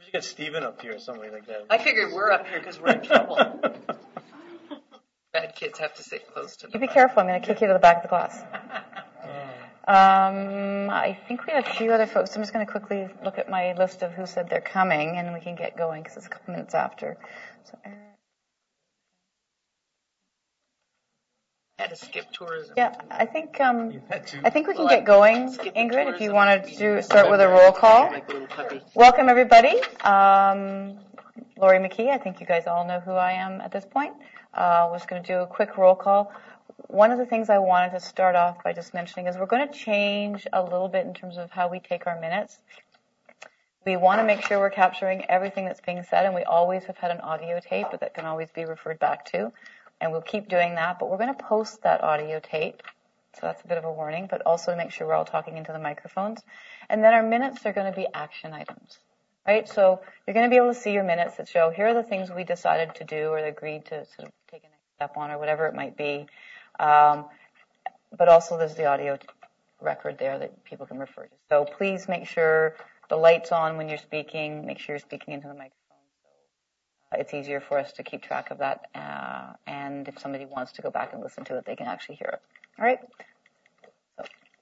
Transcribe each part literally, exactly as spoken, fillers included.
you get Stephen up here or somebody like that? I figured we're up here because we're in trouble. Bad kids have to sit close to the You be front. careful. I'm going to kick you to the back of the class. Um, I think we have a few other folks. I'm just going to quickly look at my list of who said they're coming, and we can get going because it's a couple minutes after. So, Eric. I had to skip tourism. Yeah, I think um, You had to. I think we can Well, get going, skip the Ingrid. If you tourism wanted to meeting. start with a roll call. Like a little puppy. Welcome, everybody. Um, Lori McKee, I think you guys all know who I am at this point. Uh, we're just going to do a quick roll call. One of the things I wanted to start off by just mentioning is we're going to change a little bit in terms of how we take our minutes. We want to make sure we're capturing everything that's being said, and we always have had an audio tape that can always be referred back to, and we'll keep doing that, but we're going to post that audio tape, so that's a bit of a warning, but also to make sure we're all talking into the microphones. And then our minutes are going to be action items, right? So you're going to be able to see your minutes that show here are the things we decided to do or agreed to sort of take a next step on or whatever it might be. Um, but also there's the audio t- record there that people can refer to. So please make sure the light's on when you're speaking. Make sure you're speaking into the microphone. So uh, it's easier for us to keep track of that. Uh, and if somebody wants to go back and listen to it, they can actually hear it. All right? So.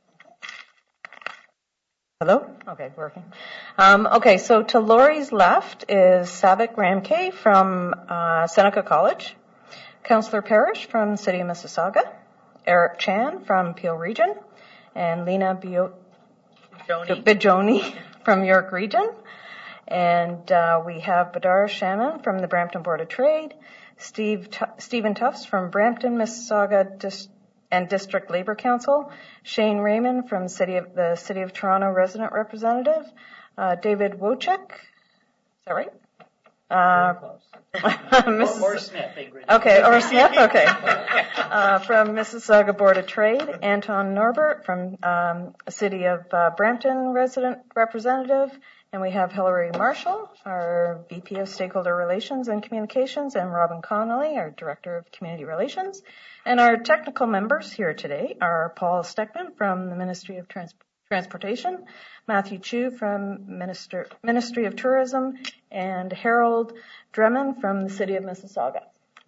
Hello? Okay, working. Um, okay, so to Lori's left is Savik Ramke from uh, Seneca College. Councillor Parrish from the City of Mississauga, Eric Chan from Peel Region, and Lena Bio- Bijoni from York Region. And uh, we have Badar Shaman from the Brampton Board of Trade, Steve T- Stephen Tufts from Brampton, Mississauga Dis- and District Labour Council, Shane Raymond from City of, the City of Toronto Resident Representative, uh, David Wojcik, is that right? Uh, Or, or Smith, Ingrid. Okay, or Smith, okay. Uh, from Mississauga Board of Trade, Anton Norbert from um, City of uh, Brampton Resident Representative, and we have Hilary Marshall, our V P of Stakeholder Relations and Communications, and Robin Connolly, our Director of Community Relations. And our technical members here today are Paul Steckman from the Ministry of Trans- Transportation, Matthew Chu from Minister, Ministry of Tourism, and Harold Drummond from the City of Mississauga.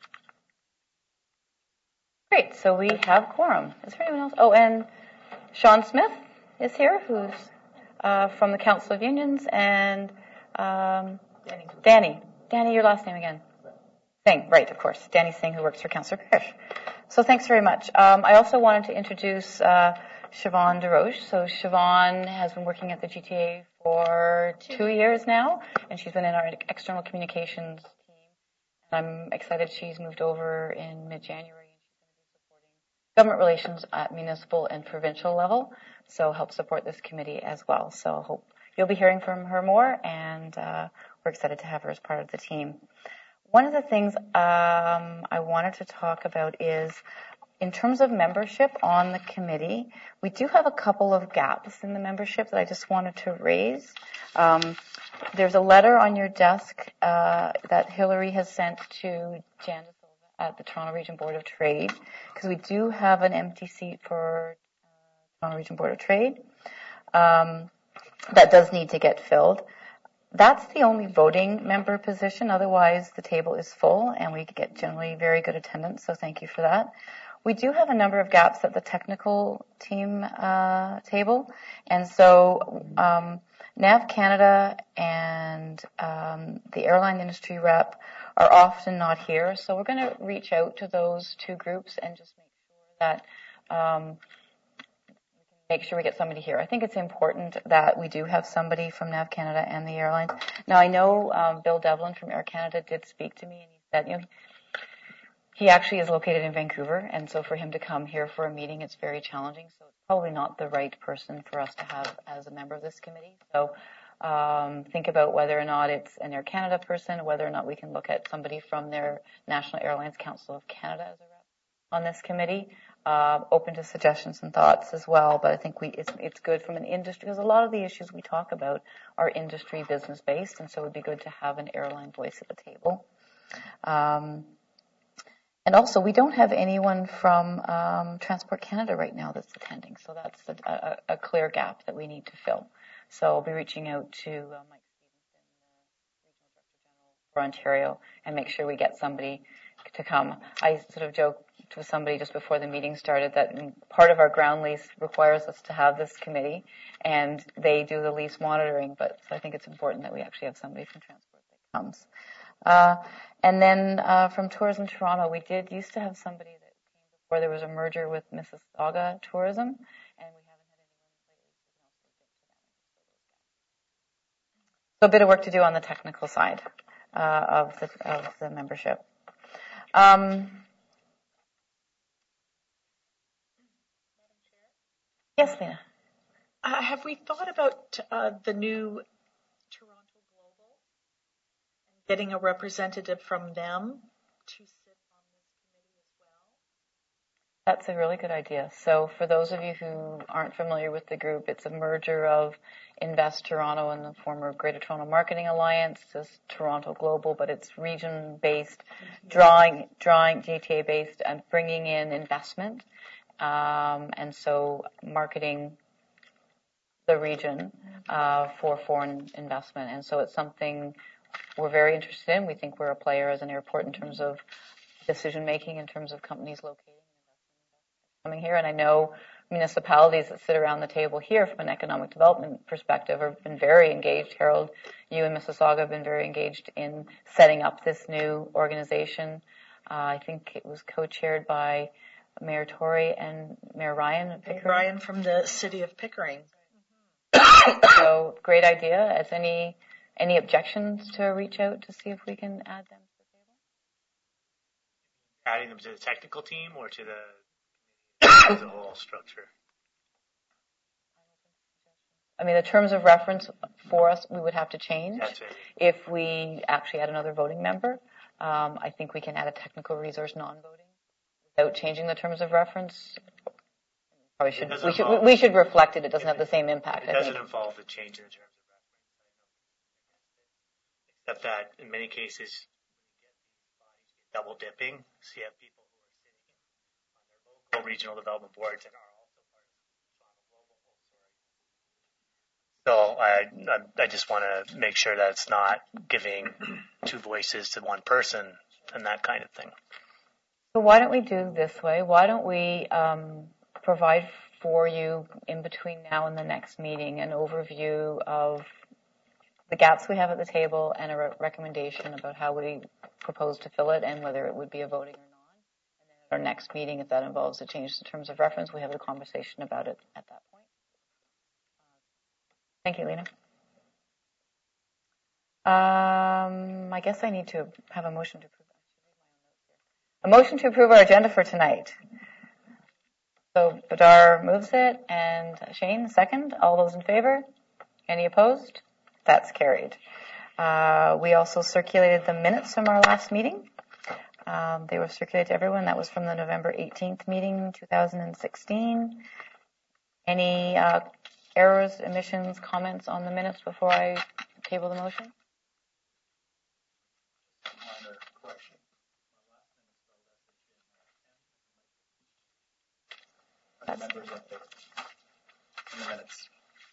Great, so we have quorum. Is there anyone else? Oh, and Sean Smith is here, who's uh, from the Council of Unions, and um, Danny. Danny. Danny, your last name again? Singh, right, of course. Danny Singh, who works for Councillor Parrish. So thanks very much. Um, I also wanted to introduce uh, Siobhan DeRoche. So Siobhan has been working at the G T A for two years now, and she's been in our external communications team. And I'm excited she's moved over in mid-January, and she's going to be supporting government relations at municipal and provincial level, so help support this committee as well. So I hope you'll be hearing from her more, and uh, we're excited to have her as part of the team. One of the things um, I wanted to talk about is, in terms of membership on the committee, we do have a couple of gaps in the membership that I just wanted to raise. Um, there's a letter on your desk uh, that Hillary has sent to Jan De Silva at the Toronto Region Board of Trade, because we do have an empty seat for uh, Toronto Region Board of Trade. Um, that does need to get filled. That's the only voting member position. Otherwise, the table is full, and we get generally very good attendance, so thank you for that. We do have a number of gaps at the technical team uh, table, and so um, Nav Canada and um, the airline industry rep are often not here, so we're going to reach out to those two groups and just make sure that um, make sure we get somebody here. I think it's important that we do have somebody from Nav Canada and the airlines. Now, I know um, Bill Devlin from Air Canada did speak to me, and he said, you know, he actually is located in Vancouver, and so for him to come here for a meeting, it's very challenging. So it's probably not the right person for us to have as a member of this committee. So um, think about whether or not it's an Air Canada person, whether or not we can look at somebody from their National Airlines Council of Canada as a rep on this committee. Uh, open to suggestions and thoughts as well, but I think we it's, it's good from an industry, because a lot of the issues we talk about are industry business based, and so it would be good to have an airline voice at the table. Um, and also, we don't have anyone from um, Transport Canada right now that's attending, so that's a, a, a clear gap that we need to fill. So I'll be reaching out to uh, Mike for Ontario and make sure we get somebody to come. I sort of joked with somebody just before the meeting started that part of our ground lease requires us to have this committee, and they do the lease monitoring, but so I think it's important that we actually have somebody from Transport that comes. Uh, and then uh, from Tourism Toronto, we did used to have somebody that came before there was a merger with Mississauga Tourism, and we haven't had anyone lately. So a bit of work to do on the technical side uh, of the of the membership. Um, yes, Lena. Uh, have we thought about uh, the new Toronto Global and getting a representative from them to sit on this committee as well? That's a really good idea. So for those of you who aren't familiar with the group, it's a merger of Invest Toronto and the former Greater Toronto Marketing Alliance. It's Toronto Global, but it's region-based, drawing, drawing G T A-based, and bringing in investment. Um, and so marketing the region uh, for foreign investment. And so it's something we're very interested in. We think we're a player as an airport in terms of decision making, in terms of companies locating and coming here. And I know municipalities that sit around the table here from an economic development perspective have been very engaged. Harold, you and Mississauga have been very engaged in setting up this new organization. Uh, I think it was co-chaired by Mayor Tory and Mayor Ryan of Pickering. Ryan from the city of Pickering. So great idea. As any any objections to reach out to see if we can add them to the table? Adding them to the technical team or to the, the whole structure? I mean, the terms of reference for us, we would have to change. That's it. If we actually add another voting member. Um, I think we can add a technical resource non-voting without changing the terms of reference. Probably should, we should involve, we should reflect it. It doesn't have the same impact. It doesn't I think. involve a change in the terms of reference, except that in many cases, when you get these bodies get double dipping. So you have people who are sitting on their local regional development boards and are also part of Toronto Global. So I I just want to make sure that it's not giving two voices to one person and that kind of thing. So why don't we do this way? Why don't we um, provide for you in between now and the next meeting an overview of the gaps we have at the table and a re- recommendation about how we propose to fill it and whether it would be a voting or not. And then at our next meeting, if that involves a change in terms of reference, we have a conversation about it at that point. Thank you, Lena. Um, I guess I need to have a motion to approve. A motion to approve our agenda for tonight. So Badar moves it, and Shane second. All those in favor? Any opposed? That's carried. Uh, we also circulated the minutes from our last meeting. Um, they were circulated to everyone. That was from the November eighteenth meeting, two thousand sixteen. Any uh, errors, omissions, comments on the minutes before I table the motion? That's members update in the minutes.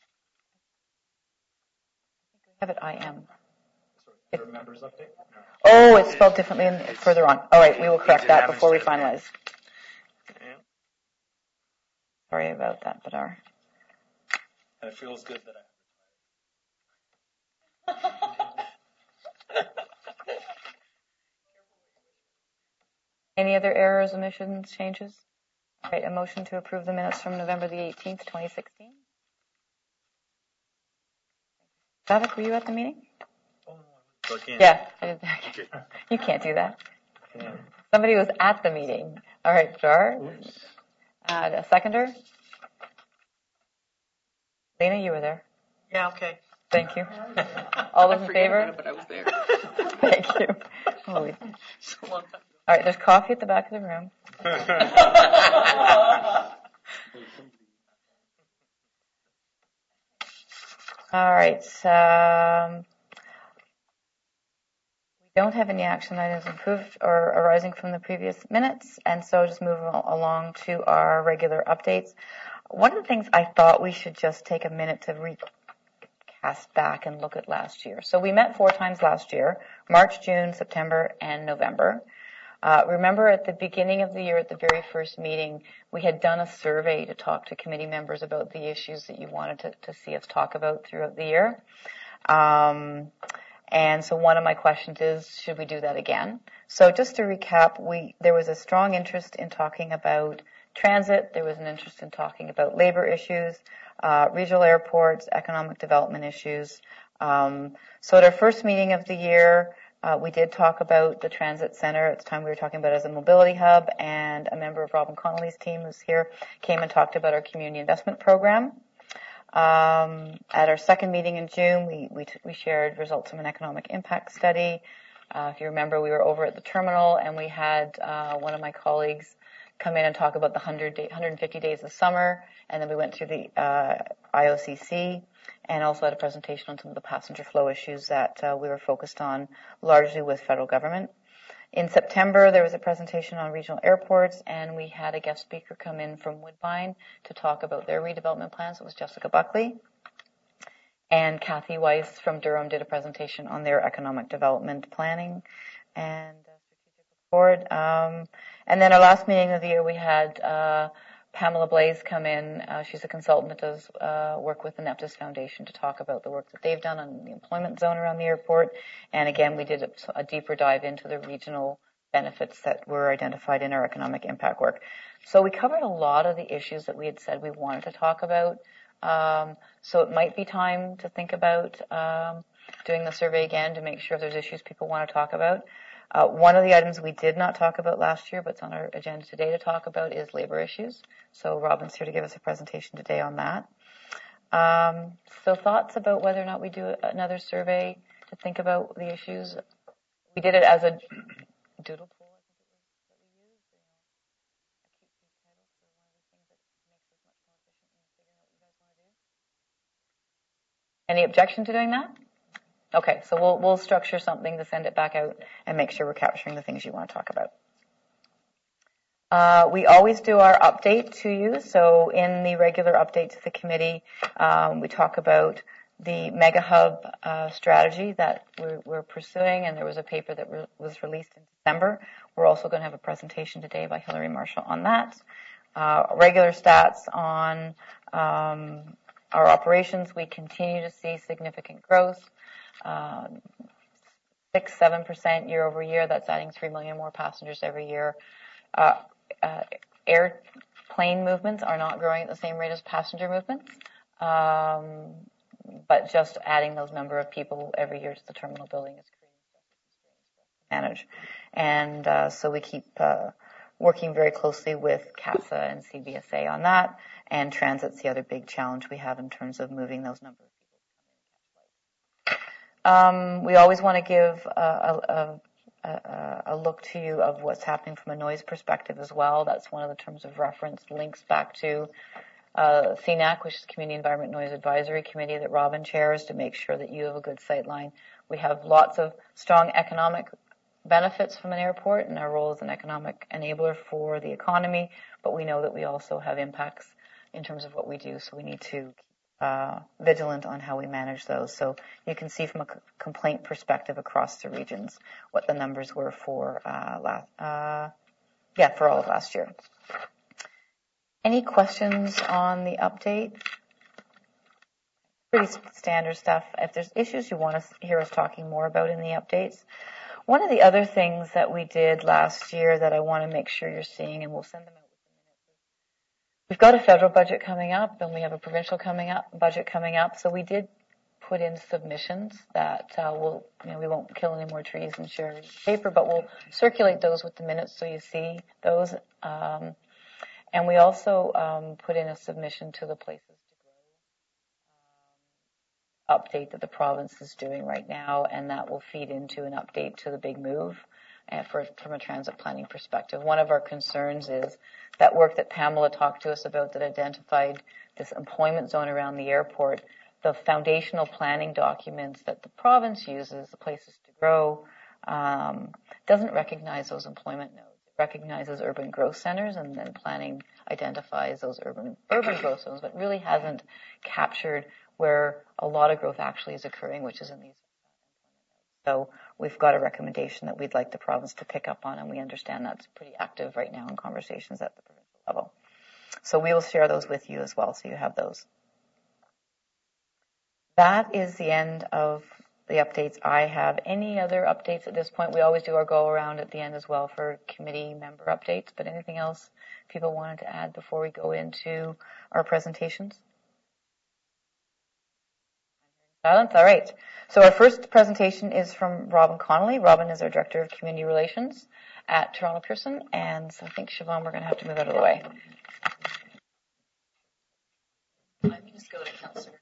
we have it I am. Sorry, is there a members update? No. Oh, it's spelled differently in, further on. All right, we will correct that before we finalize. Sorry about that, Badar. And it feels good that Any other errors, omissions, changes? All right, a motion to approve the minutes from November the eighteenth, twenty sixteen. Savik, were you at the meeting? Yeah, I didn't, you can't do that. Yeah. Somebody was at the meeting. All right, Jar. Uh, a seconder? Lena, you were there. Yeah, okay. Thank you. All those in favor? But I was there. Thank you. Holy. So long time. All right, there's coffee at the back of the room. All right. Um, we don't have any action items approved or arising from the previous minutes, and so just move along to our regular updates. One of the things I thought we should just take a minute to recap cast back and look at last year. So we met four times last year, March, June, September, and November. Uh, remember at the beginning of the year, at the very first meeting, we had done a survey to talk to committee members about the issues that you wanted to, to see us talk about throughout the year. Um, and so one of my questions is, should we do that again? So just to recap, we there was a strong interest in talking about transit. There was an interest in talking about labor issues, uh, regional airports, economic development issues. Um, so at our first meeting of the year, Uh, we did talk about the transit center. At the time we were talking about it as a mobility hub, and a member of Robin Connolly's team who's here came and talked about our community investment program. Um, at our second meeting in June, we, we, we shared results from an economic impact study. Uh, if you remember, we were over at the terminal, and we had uh, one of my colleagues come in and talk about the one hundred day, one hundred fifty days of summer, and then we went through the uh, I O C C. And also had a presentation on some of the passenger flow issues that uh, we were focused on largely with federal government. In September, there was a presentation on regional airports, and we had a guest speaker come in from Woodbine to talk about their redevelopment plans. It was Jessica Buckley. And Kathy Weiss from Durham did a presentation on their economic development planning and uh, strategic report. Um, and then our last meeting of the year, we had uh, Pamela Blaze come in. Uh, she's a consultant that does uh, work with the Neptis Foundation to talk about the work that they've done on the employment zone around the airport. And again, we did a, a deeper dive into the regional benefits that were identified in our economic impact work. So we covered a lot of the issues that we had said we wanted to talk about. Um, so it might be time to think about um, doing the survey again to make sure if there's issues people want to talk about. Uh, one of the items we did not talk about last year, but it's on our agenda today to talk about, is labor issues. So Robin's here to give us a presentation today on that. Um, so thoughts about whether or not we do another survey to think about the issues. We did it as a doodle poll, I think it was, that we used. You know, a cute piece title for one of the things that makes us much more efficient in figuring out what you guys want to do. Any objection to doing that? Okay, so we'll we'll structure something to send it back out and make sure we're capturing the things you want to talk about. Uh, we always do our update to you. So in the regular update to the committee, um, we talk about the Mega Hub uh, strategy that we're, we're pursuing, and there was a paper that re- was released in December. We're also going to have a presentation today by Hilary Marshall on that. Uh, regular stats on um, our operations. We continue to see significant growth. Um, six, seven percent year over year. That's adding three million more passengers every year. Uh, uh, airplane movements are not growing at the same rate as passenger movements, um, but just adding those number of people every year to the terminal building is creating manage. And uh, so we keep uh, working very closely with CATSA and C B S A on that. And transit's the other big challenge we have in terms of moving those numbers. Um, we always want to give a, a, a, a look to you of what's happening from a noise perspective as well. That's one of the terms of reference links back to uh, C N A C, which is Community Environment Noise Advisory Committee that Robin chairs to make sure that you have a good sight line. We have lots of strong economic benefits from an airport, and our role as an economic enabler for the economy, but we know that we also have impacts in terms of what we do, so we need to Uh, vigilant on how we manage those. So you can see from a c- complaint perspective across the regions what the numbers were for uh, last, uh, yeah, for all of last year. Any questions on the update? Pretty standard stuff. If there's issues you want to hear us talking more about in the updates. One of the other things that we did last year that I want to make sure you're seeing, and we'll send them out. We've got a federal budget coming up, and we have a provincial coming up budget coming up. So we did put in submissions that uh, will, you know, we won't kill any more trees and share paper, but we'll circulate those with the minutes so you see those. Um, and we also um, put in a submission to the Places to Grow um, update that the province is doing right now, and that will feed into an update to the Big Move. And for, from a transit planning perspective, one of our concerns is that work that Pamela talked to us about that identified this employment zone around the airport. The foundational planning documents that the province uses, the Places to Grow, um, doesn't recognize those employment nodes. It recognizes urban growth centers, and then planning identifies those urban urban growth zones, but really hasn't captured where a lot of growth actually is occurring, which is in these. So we've got a recommendation that we'd like the province to pick up on, and we understand that's pretty active right now in conversations at the provincial level. So we will share those with you as well, so you have those. That is the end of the updates I have. Any other updates at this point? We always do our go around at the end as well for committee member updates, but anything else people wanted to add before we go into our presentations? Silence? All right. So our first presentation is from Robin Connolly. Robin is our Director of Community Relations at Toronto Pearson, and so I think, Siobhan, we're going to have to move out of the way. Let me just go to Councillor.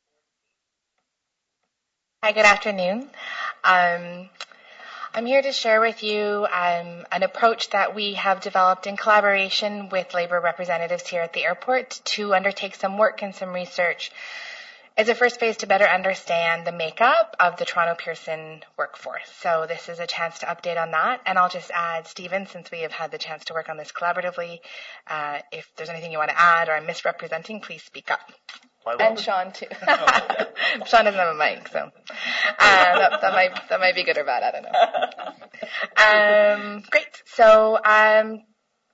Hi, good afternoon. Um, I'm here to share with you um, an approach that we have developed in collaboration with Labour representatives here at the airport to undertake some work and some research as a first phase to better understand the makeup of the Toronto Pearson workforce. So this is a chance to update on that. And I'll just add, Stephen, since we have had the chance to work on this collaboratively, uh, if there's anything you want to add or I'm misrepresenting, please speak up. And Sean, too. Sean doesn't have a mic, so uh, that, that, might, that might be good or bad. I don't know. Um, great. So um,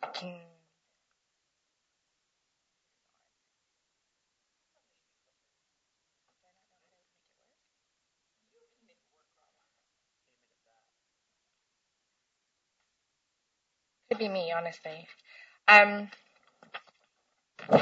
could be me, honestly. Um, there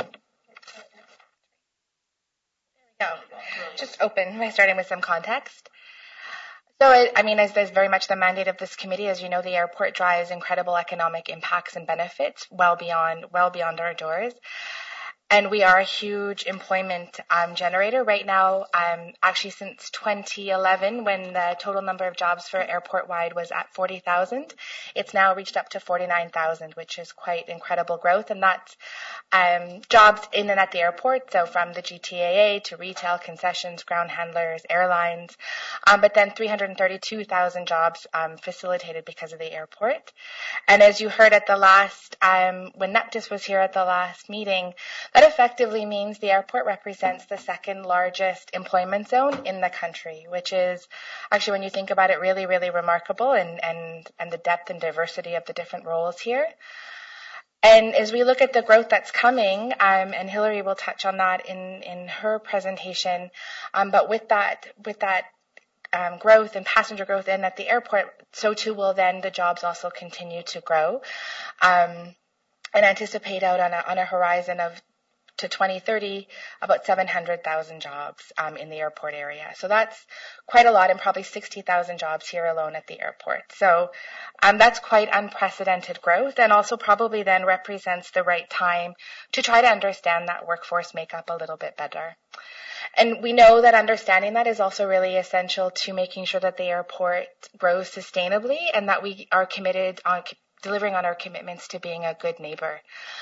we go. Just open by starting with some context. So, I, I mean, as there's very much the mandate of this committee, as you know, the airport drives incredible economic impacts and benefits well beyond, well beyond our doors. And we are a huge employment um, generator right now. Um, actually, since twenty eleven, when the total number of jobs for airport-wide was at forty thousand, it's now reached up to forty-nine thousand, which is quite incredible growth. And that's um, jobs in and at the airport, so from the G T A A to retail, concessions, ground handlers, airlines, um, but then three hundred thirty-two thousand jobs um, facilitated because of the airport. And as you heard at the last, um, when Neptis was here at the last meeting, that effectively means the airport represents the second largest employment zone in the country, which is actually, when you think about it, really, really remarkable, and, and, and the depth and diversity of the different roles here. And as we look at the growth that's coming, um, and Hillary will touch on that in, in her presentation, um, but with that, with that um, growth and passenger growth in at the airport, so too will then the jobs also continue to grow, um, and anticipate out on a, on a horizon of to twenty thirty, about seven hundred thousand jobs um, in the airport area. So that's quite a lot, and probably sixty thousand jobs here alone at the airport. So um, that's quite unprecedented growth, and also probably then represents the right time to try to understand that workforce makeup a little bit better. And we know that understanding that is also really essential to making sure that the airport grows sustainably, and that we are committed on delivering on our commitments to being a good neighbor.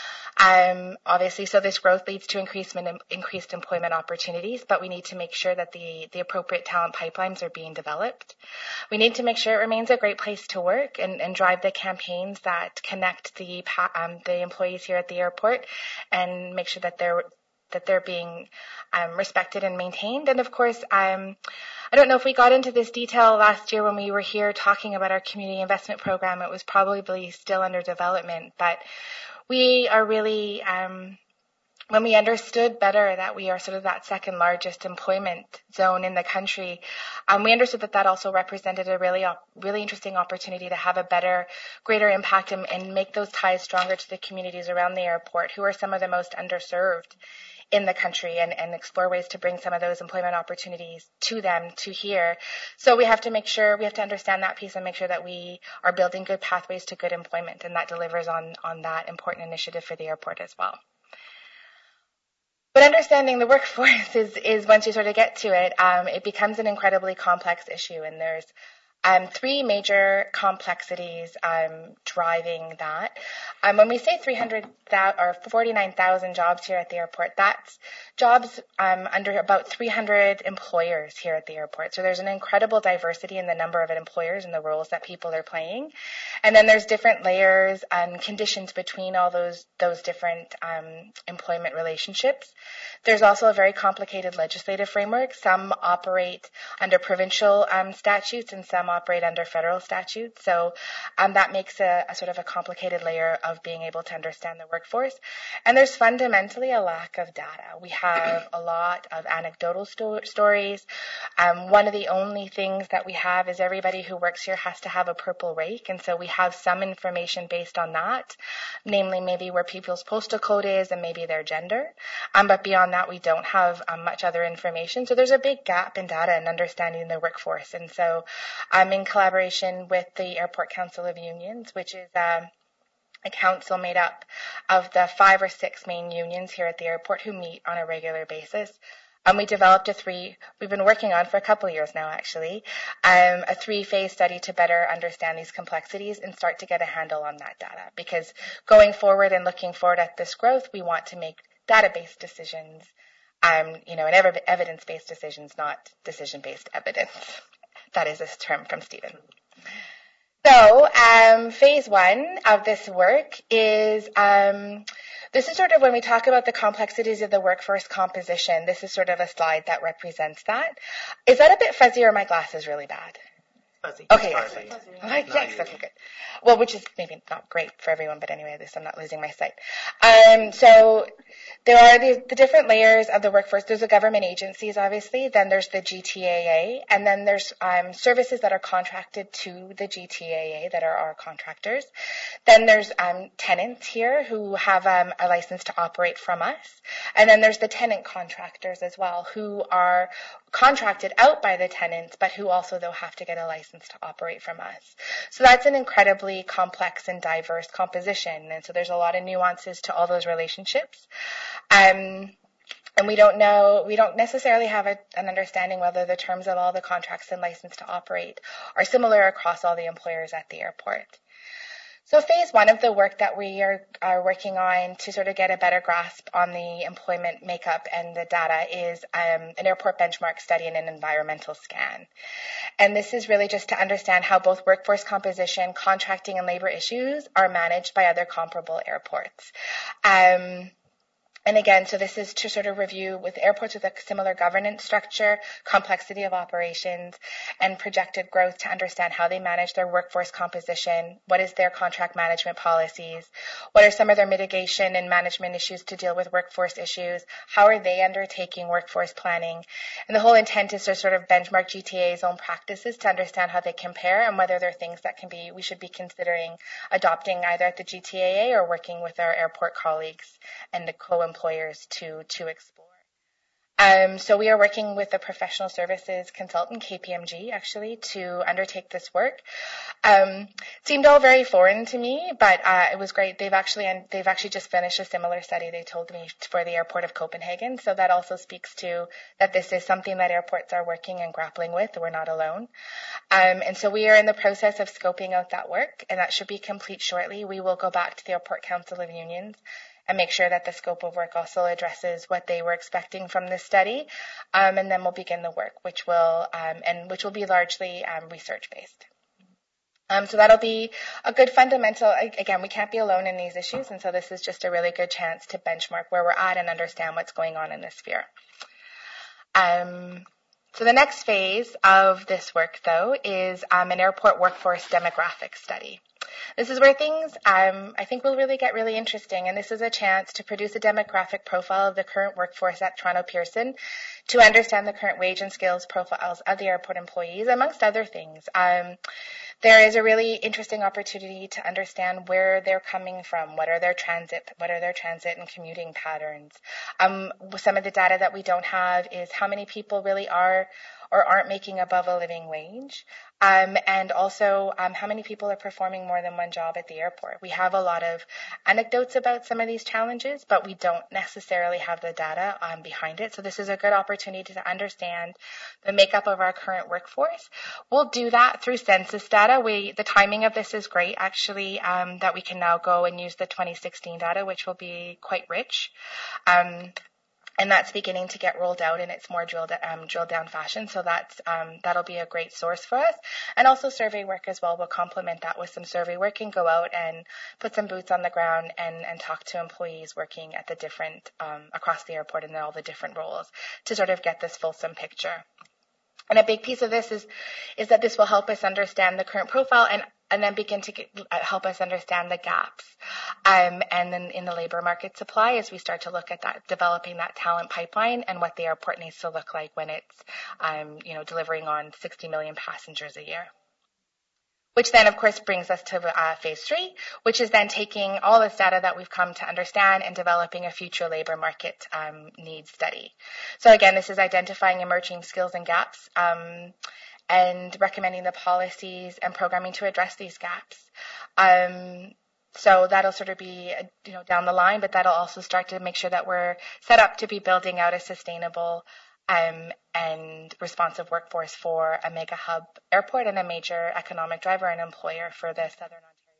Um, obviously, so this growth leads to increased, increased employment opportunities, but we need to make sure that the, the appropriate talent pipelines are being developed. We need to make sure it remains a great place to work and, and drive the campaigns that connect the, um, the employees here at the airport, and make sure that they're that they're being um, respected and maintained. And of course, um, I don't know if we got into this detail last year when we were here talking about our community investment program. It was probably still under development, but we are really, um, when we understood better that we are sort of that second largest employment zone in the country, um, we understood that that also represented a really, really interesting opportunity to have a better, greater impact and, and make those ties stronger to the communities around the airport, who are some of the most underserved in the country, and, and explore ways to bring some of those employment opportunities to them, to here. So we have to make sure, we have to understand that piece and make sure that we are building good pathways to good employment, and that delivers on, on that important initiative for the airport as well. But understanding the workforce is, is once you sort of get to it, um, it becomes an incredibly complex issue, and there's um, three major complexities um, driving that. Um, when we say three hundred thousand or forty-nine thousand jobs here at the airport, that's jobs um, under about three hundred employers here at the airport. So there's an incredible diversity in the number of employers and the roles that people are playing. And then there's different layers and conditions between all those those different um, employment relationships. There's also a very complicated legislative framework. Some operate under provincial um, statutes and some operate under federal statutes. So um, that makes a, a sort of a complicated layer of being able to understand the workforce. And there's fundamentally a lack of data. We have a lot of anecdotal sto- stories. Um, one of the only things that we have is everybody who works here has to have a purple rake. And so we have some information based on that, namely maybe where people's postal code is and maybe their gender. Um, but beyond that, we don't have um, much other information. So there's a big gap in data and understanding the workforce. And so I'm in collaboration with the Airport Council of Unions, which is um, a council made up of the five or six main unions here at the airport who meet on a regular basis. Um, we developed a three, we've been working on for a couple of years now actually, um, a three-phase study to better understand these complexities and start to get a handle on that data. Because going forward and looking forward at this growth, we want to make data-based decisions, um, you know, and ev- evidence-based decisions, not decision-based evidence. That is a term from Stephen. So um, phase one of this work is, um, this is sort of when we talk about the complexities of the workforce composition, this is sort of a slide that represents that. Is that a bit fuzzy or are my glasses really bad? Fuzzy. Okay, Fuzzy. excellent. Right, yes, okay, good. Well, which is maybe not great for everyone, but anyway, at least I'm not losing my sight. Um, so there are the, the different layers of the workforce. There's the government agencies, obviously. Then there's the G T A A. And then there's um, services that are contracted to the G T A A that are our contractors. Then there's um, tenants here who have um, a license to operate from us. And then there's the tenant contractors as well who are contracted out by the tenants, but who also, though, have to get a license to operate from us. So that's an incredibly complex and diverse composition. And so there's a lot of nuances to all those relationships. Um, and we don't know, we don't necessarily have a, an understanding whether the terms of all the contracts and license to operate are similar across all the employers at the airport. So phase one of the work that we are, are working on to sort of get a better grasp on the employment makeup and the data is um, an airport benchmark study and an environmental scan. And this is really just to understand how both workforce composition, contracting, and labor issues are managed by other comparable airports. Um, And again, so this is to sort of review with airports with a similar governance structure, complexity of operations, and projected growth to understand how they manage their workforce composition, what is their contract management policies, what are some of their mitigation and management issues to deal with workforce issues, how are they undertaking workforce planning. And the whole intent is to sort of benchmark G T A A's own practices to understand how they compare and whether there are things that can be, we should be considering adopting either at the G T A A or working with our airport colleagues and the co-employers to, to explore. Um, so we are working with a professional services consultant, K P M G, actually, to undertake this work. Um, it seemed all very foreign to me, but uh, it was great. They've actually and they've actually just finished a similar study, they told me, for the airport of Copenhagen. So that also speaks to that this is something that airports are working and grappling with. We're not alone. Um, and so we are in the process of scoping out that work, and that should be complete shortly. We will go back to the Airport Council of Unions and make sure that the scope of work also addresses what they were expecting from this study. Um, and then we'll begin the work, which will um, and which will be largely um, research-based. Um, so that'll be a good fundamental, again, we can't be alone in these issues, and so this is just a really good chance to benchmark where we're at and understand what's going on in this sphere. Um, so the next phase of this work, though, is um, an airport workforce demographic study. This is where things, um, I think, will really get really interesting, and this is a chance to produce a demographic profile of the current workforce at Toronto Pearson to understand the current wage and skills profiles of the airport employees, amongst other things. Um, there is a really interesting opportunity to understand where they're coming from, what are their transit, what are their transit and commuting patterns. Um, some of the data that we don't have is how many people really are or aren't making above a living wage. Um, and also um, how many people are performing more than one job at the airport. We have a lot of anecdotes about some of these challenges, but we don't necessarily have the data um, behind it. So this is a good opportunity to understand the makeup of our current workforce. We'll do that through census data. We, the timing of this is great, actually, um, that we can now go and use the twenty sixteen data, which will be quite rich. Um, And that's beginning to get rolled out in its more drilled, um, drilled down fashion. So that's, um, that'll be a great source for us. And also survey work as well. We'll complement that with some survey work and go out and put some boots on the ground and, and talk to employees working at the different, um, across the airport and all the different roles to sort of get this fulsome picture. And a big piece of this is, is that this will help us understand the current profile and, and then begin to get, uh, help us understand the gaps. Um, and then in the labor market supply as we start to look at that, developing that talent pipeline and what the airport needs to look like when it's, um, you know, delivering on sixty million passengers a year. Which then, of course, brings us to uh, phase three, which is then taking all this data that we've come to understand and developing a future labor market um, needs study. So again, this is identifying emerging skills and gaps um, and recommending the policies and programming to address these gaps. Um, so that'll sort of be, you know, down the line, but that'll also start to make sure that we're set up to be building out a sustainable Um, and responsive workforce for a mega hub airport and a major economic driver and employer for the Southern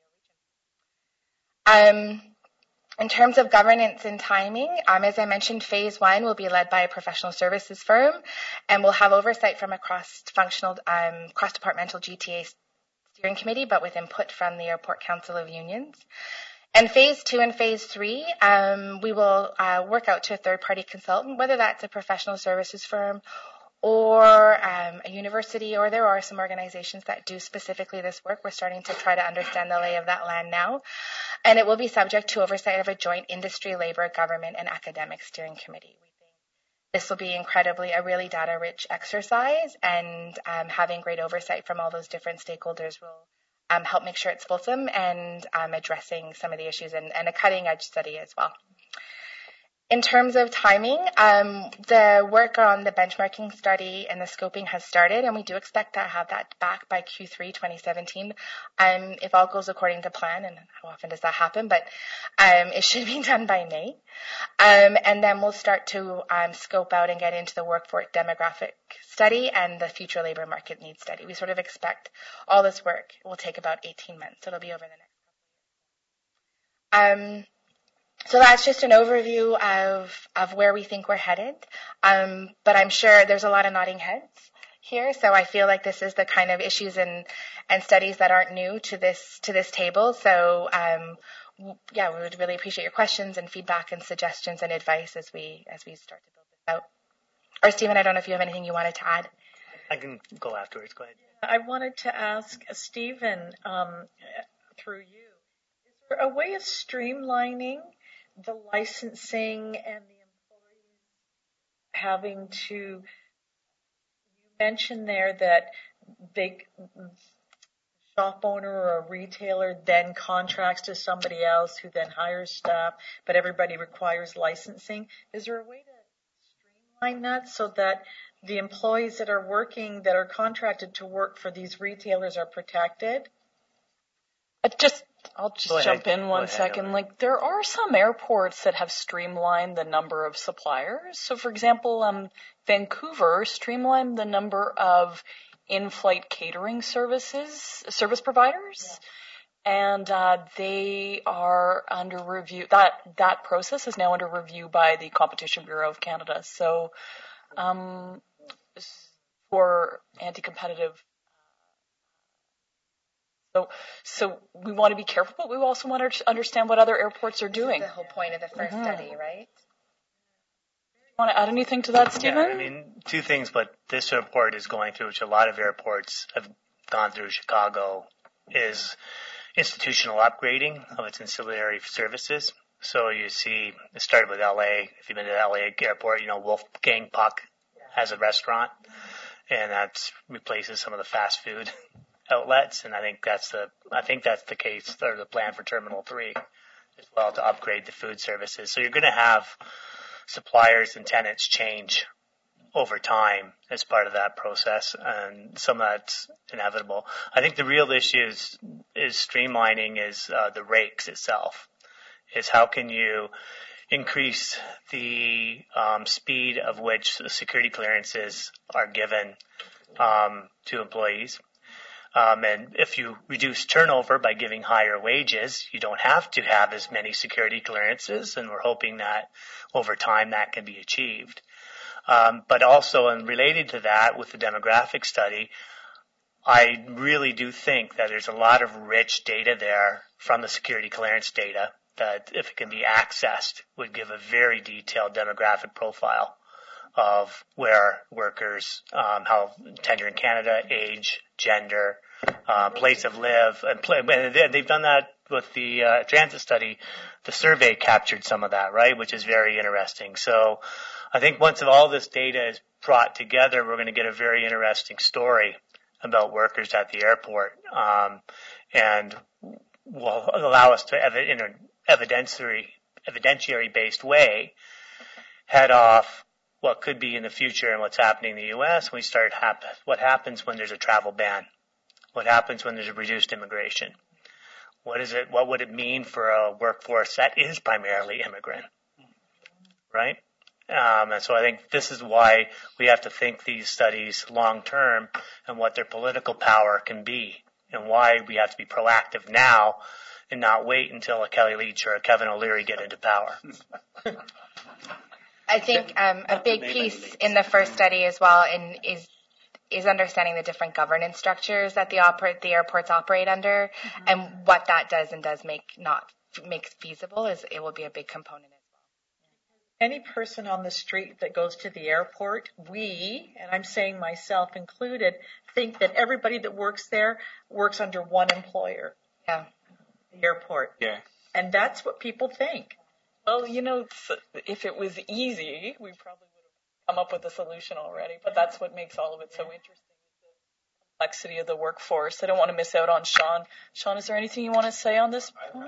Ontario region. Um, in terms of governance and timing, um, as I mentioned, phase one will be led by a professional services firm, and we'll have oversight from a cross-functional, um, cross-departmental G T A steering committee, but with input from the Airport Council of Unions. And phase two and phase three, um, we will uh, work out to a third-party consultant, whether that's a professional services firm or um, a university, or there are some organizations that do specifically this work. We're starting to try to understand the lay of that land now. And it will be subject to oversight of a joint industry, labor, government, and academic steering committee. We think this will be incredibly a really data-rich exercise, and um, having great oversight from all those different stakeholders will Um, help make sure it's fulsome and um, addressing some of the issues and, and a cutting-edge study as well. In terms of timing, um, the work on the benchmarking study and the scoping has started, and we do expect to have that back by Q three twenty seventeen. Um, if all goes according to plan, and how often does that happen, but um, it should be done by May. Um, and then we'll start to um, scope out and get into the workforce demographic study and the future labor market needs study. We sort of expect all this work will take about eighteen months. It'll be over the next couple of years. Um, So that's just an overview of, of where we think we're headed. Um, but I'm sure there's a lot of nodding heads here. So I feel like this is the kind of issues and, and studies that aren't new to this, to this table. So, um, yeah, we would really appreciate your questions and feedback and suggestions and advice as we, as we start to build this out. Or Stephen, I don't know if you have anything you wanted to add. I can go afterwards. Go ahead. I wanted to ask Stephen, um, through you, is there a way of streamlining the licensing and the employees having to, you mentioned there that they, shop owner or a retailer then contracts to somebody else who then hires staff, but everybody requires licensing. Is there a way to streamline that so that the employees that are working, that are contracted to work for these retailers are protected? I just I'll just Go jump ahead. in Go one ahead, second. Ellen. Like, there are some airports that have streamlined the number of suppliers. So, for example, um, Vancouver streamlined the number of in-flight catering services, service providers. Yeah. And uh, they are under review. That that process is now under review by the Competition Bureau of Canada. So, um, for anti-competitive. So, so we want to be careful, but we also want to understand what other airports are doing. This is the whole point of the first Mm-hmm. study, right? Want to add anything to that, Stephen? Yeah, I mean, two things, but this report is going through, which a lot of airports have gone through. Chicago is institutional upgrading of its ancillary services. So you see, it started with L A. If you've been to the L A airport, you know, Wolfgang Puck has a restaurant, and that replaces some of the fast food outlets. And I think that's the, I think that's the case, or the plan for Terminal three as well, to upgrade the food services. So you're going to have suppliers and tenants change over time as part of that process, and some of that's inevitable. I think the real issue is, is streamlining is uh, the rakes itself, is how can you increase the um, speed of which the security clearances are given um, to employees. Um, and if you reduce turnover by giving higher wages, you don't have to have as many security clearances, and we're hoping that over time that can be achieved. Um, but also, and related to that, with the demographic study, I really do think that there's a lot of rich data there from the security clearance data that, if it can be accessed, would give a very detailed demographic profile of where workers, um, how tenure in Canada, age, gender, uh, place of live, and play, they've done that with the uh, transit study. The survey captured some of that, right, which is very interesting. So I think once all this data is brought together, we're going to get a very interesting story about workers at the airport, um, and will allow us to, ev- in an evidentiary, evidentiary-based way, head off what could be in the future and what's happening in the U S. We start hap- what happens when there's a travel ban, what happens when there's a reduced immigration. What is it? What would it mean for a workforce that is primarily immigrant, right? Um, and so I think this is why we have to think these studies long term and what their political power can be, and why we have to be proactive now and not wait until a Kelly Leach or a Kevin O'Leary get into power. I think um, a big piece in the first study as well in, is is understanding the different governance structures that the oper- the airports operate under, mm-hmm. and what that does and does make not make feasible is it will be a big component as well. Any person on the street that goes to the airport, we, and I'm saying myself included, think that everybody that works there works under one employer. Yeah. The airport. Yeah. And that's what people think. Well, you know, if it was easy, we probably would have come up with a solution already. But that's what makes all of it so interesting, the complexity of the workforce. I don't want to miss out on Sean. Sean, is there anything you want to say on this point?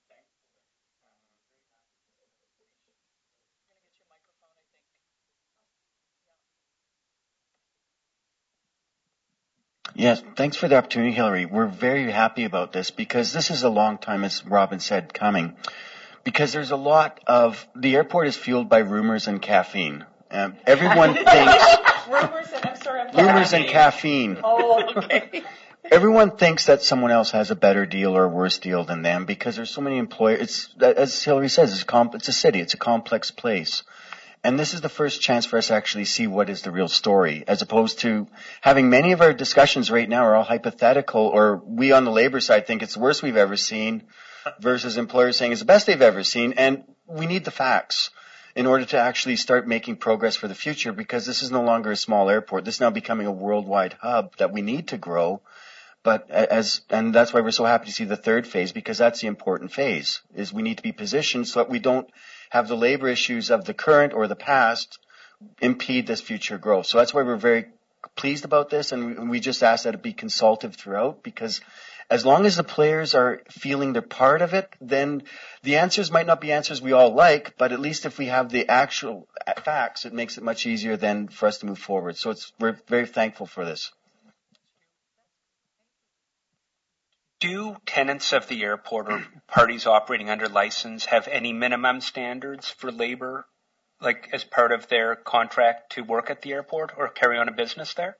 Yes, thanks for the opportunity, Hillary. We're very happy about this because this is a long time, as Robin said, coming. Because there's a lot of, the airport is fueled by rumors and caffeine. Um, everyone thinks... rumors and, I'm sorry, I'm Rumors and caffeine. Oh, okay. Everyone thinks that someone else has a better deal or a worse deal than them because there's so many employers. It's, as Hillary says, it's, comp- it's a city. It's a complex place. And this is the first chance for us to actually see what is the real story, as opposed to having many of our discussions right now are all hypothetical, or we on the labor side think it's the worst we've ever seen, versus employers saying it's the best they've ever seen. And we need the facts in order to actually start making progress for the future, because this is no longer a small airport. This is now becoming a worldwide hub that we need to grow. But as, and that's why we're so happy to see the third phase, because that's the important phase, is we need to be positioned so that we don't have the labor issues of the current or the past impede this future growth. So that's why we're very pleased about this, and we, we just ask that it be consultative throughout, because as long as the players are feeling they're part of it, then the answers might not be answers we all like, but at least if we have the actual facts, it makes it much easier then for us to move forward. So it's, we're very thankful for this. Do tenants of the airport or parties operating under license have any minimum standards for labor, like as part of their contract to work at the airport or carry on a business there?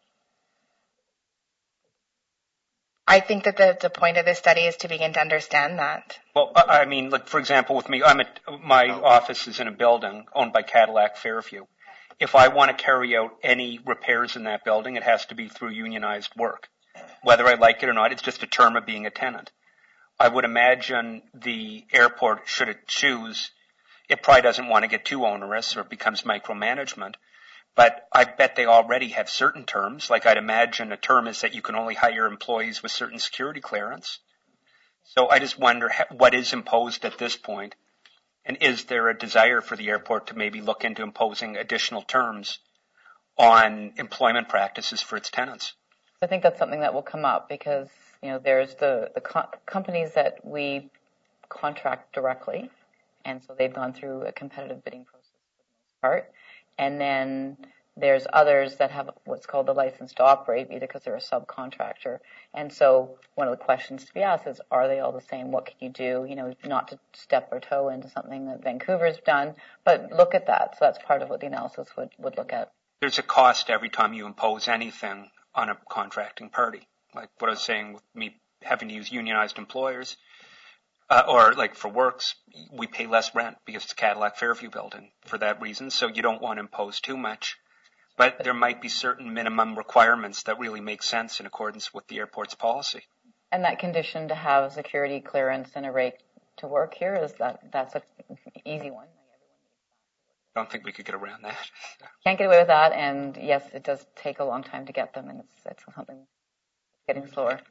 I think that the, the point of this study is to begin to understand that. Well, I mean, like, for example, with me, I'm at, my office is in a building owned by Cadillac Fairview. If I want to carry out any repairs in that building, it has to be through unionized work. Whether I like it or not, it's just a term of being a tenant. I would imagine the airport, should it choose, it probably doesn't want to get too onerous or it becomes micromanagement. But I bet they already have certain terms. Like I'd imagine a term is that you can only hire employees with certain security clearance. So I just wonder what is imposed at this point, and is there a desire for the airport to maybe look into imposing additional terms on employment practices for its tenants? I think that's something that will come up because, you know, there's the, the co- companies that we contract directly, and so they've gone through a competitive bidding process for the most part. And then There's others that have what's called the license to operate, either because they're a subcontractor. And so one of the questions to be asked is, are they all the same? What can you do? You know, not to step or toe into something that Vancouver's done, but look at that. So that's part of what the analysis would, would look at. There's a cost every time you impose anything on a contracting party. Like what I was saying with me having to use unionized employers, uh, or like for works, we pay less rent because it's a Cadillac Fairview building for that reason. So you don't want to impose too much. But there might be certain minimum requirements that really make sense in accordance with the airport's policy. And that condition to have security clearance and a rate to work here, is that that's an easy one. I don't think we could get around that. Can't get away with that, and yes, it does take a long time to get them, and it's, it's something getting slower.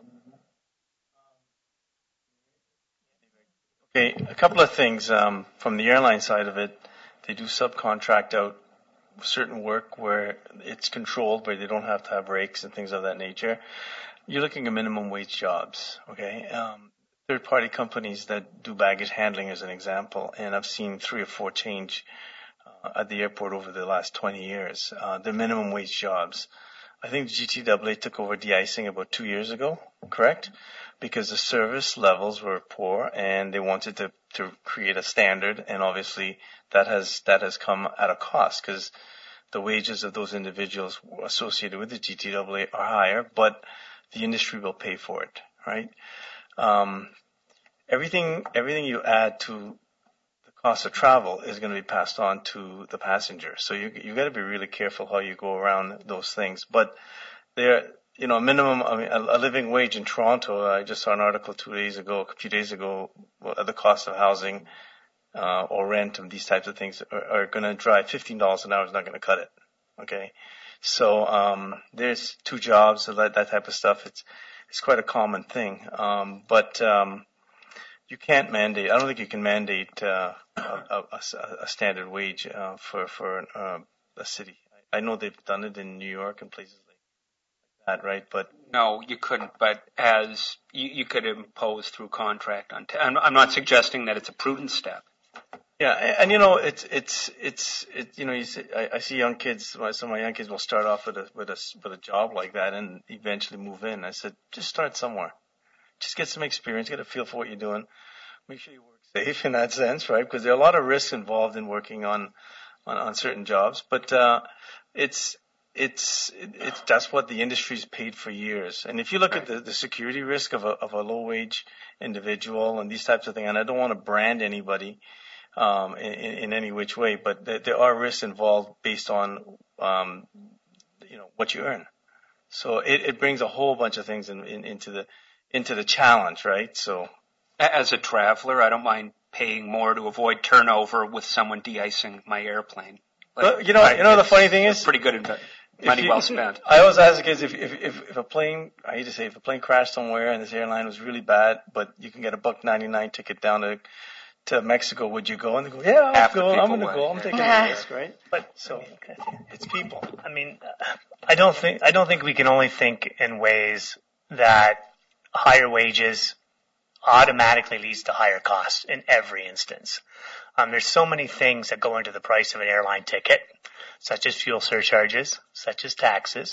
Okay, a couple of things um, from the airline side of it. They do subcontract out certain work where it's controlled, where they don't have to have rakes and things of that nature. You're looking at minimum wage jobs, okay? Um, third-party companies that do baggage handling as an example, and I've seen three or four change uh, at the airport over the last twenty years. Uh, they're minimum wage jobs. I think the G T A A took over de-icing about two years ago, correct? Because the service levels were poor and they wanted to, to create a standard, and obviously that has that has come at a cost because the wages of those individuals associated with the G T A A are higher, but the industry will pay for it, right? Um, everything everything you add to the cost of travel is going to be passed on to the passenger. So you you got to be really careful how you go around those things. But there, you know, a minimum, I mean, a, a living wage in Toronto. I just saw an article two days ago, a few days ago, the cost of housing uh, or rent and these types of things are, are going to drive fifteen dollars an hour is not going to cut it. Okay, so um, there's two jobs, so that that type of stuff. It's it's quite a common thing, um, but um, you can't mandate. I don't think you can mandate uh, a, a, a standard wage uh, for for uh, a city. I know they've done it in New York and places like that, right? But no, you couldn't. But as you, you could impose through contract on. T- I'm, I'm not suggesting that it's a prudent step. Yeah, and, and you know, it's it's it's it. You know, you see, I, I see young kids. Some of my young kids will start off with a with a with a job like that and eventually move in. I said, just start somewhere, just get some experience, get a feel for what you're doing. Make sure you work safe in that sense, right? Because there are a lot of risks involved in working on on, on certain jobs. But uh, it's it's it's that's what the industry's paid for years. And if you look at the, the security risk of a of a low wage individual and these types of things, and I don't want to brand anybody um, in, in any which way, but there, there are risks involved based on um, you know what you earn. So it, it brings a whole bunch of things in, in, into the into the challenge, right? So as a traveler, I don't mind paying more to avoid turnover with someone de-icing my airplane. Like, well, you know, I, you know the funny thing is, pretty good investment. Money you, well spent. I always ask the kids if, if if if a plane, I hate to say, if a plane crashed somewhere and this airline was really bad, but you can get a buck ninety nine ticket down to to Mexico, would you go? And they go, yeah, I'll go. I'm going to go. I'm taking a risk, right? But so it's people. I mean, I don't think I don't think we can only think in ways that higher wages automatically leads to higher costs in every instance. Um, there's so many things that go into the price of an airline ticket, such as fuel surcharges, such as taxes,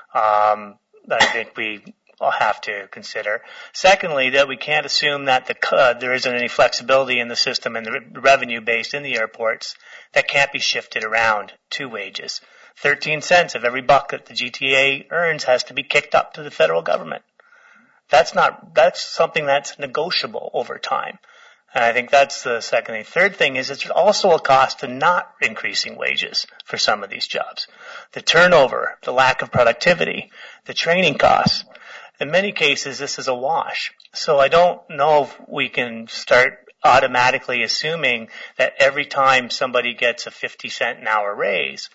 um, that I think we all have to consider. Secondly, that we can't assume that the uh, there isn't any flexibility in the system and the re- revenue based in the airports that can't be shifted around to wages. thirteen cents of every buck that the G T A earns has to be kicked up to the federal government. That's not, that's something that's negotiable over time. And I think that's the second thing. Third thing is it's also a cost to not increasing wages for some of these jobs. The turnover, the lack of productivity, the training costs. In many cases, this is a wash. So I don't know if we can start automatically assuming that every time somebody gets a fifty cent an hour raise,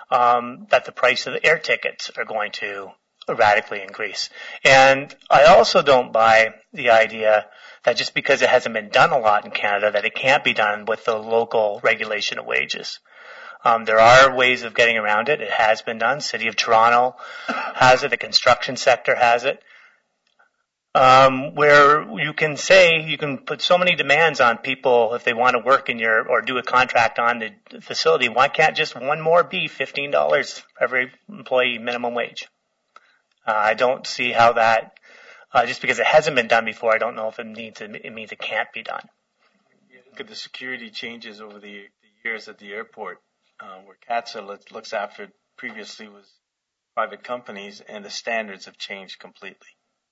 um, that the price of the air tickets are going to radically increase. And I also don't buy the idea that just because it hasn't been done a lot in Canada that it can't be done with the local regulation of wages. Um, there are ways of getting around it. It has been done. City of Toronto has it. The construction sector has it. um, where you can say, you can put so many demands on people if they want to work in your, or do a contract on the facility. Why can't just one more be fifteen dollars every employee minimum wage? Uh, I don't see how that, uh, just because it hasn't been done before, I don't know if it needs, it means it can't be done. Look at the security changes over the, the years at the airport, uh, where C A T S A looks, looks after previously was private companies, and the standards have changed completely.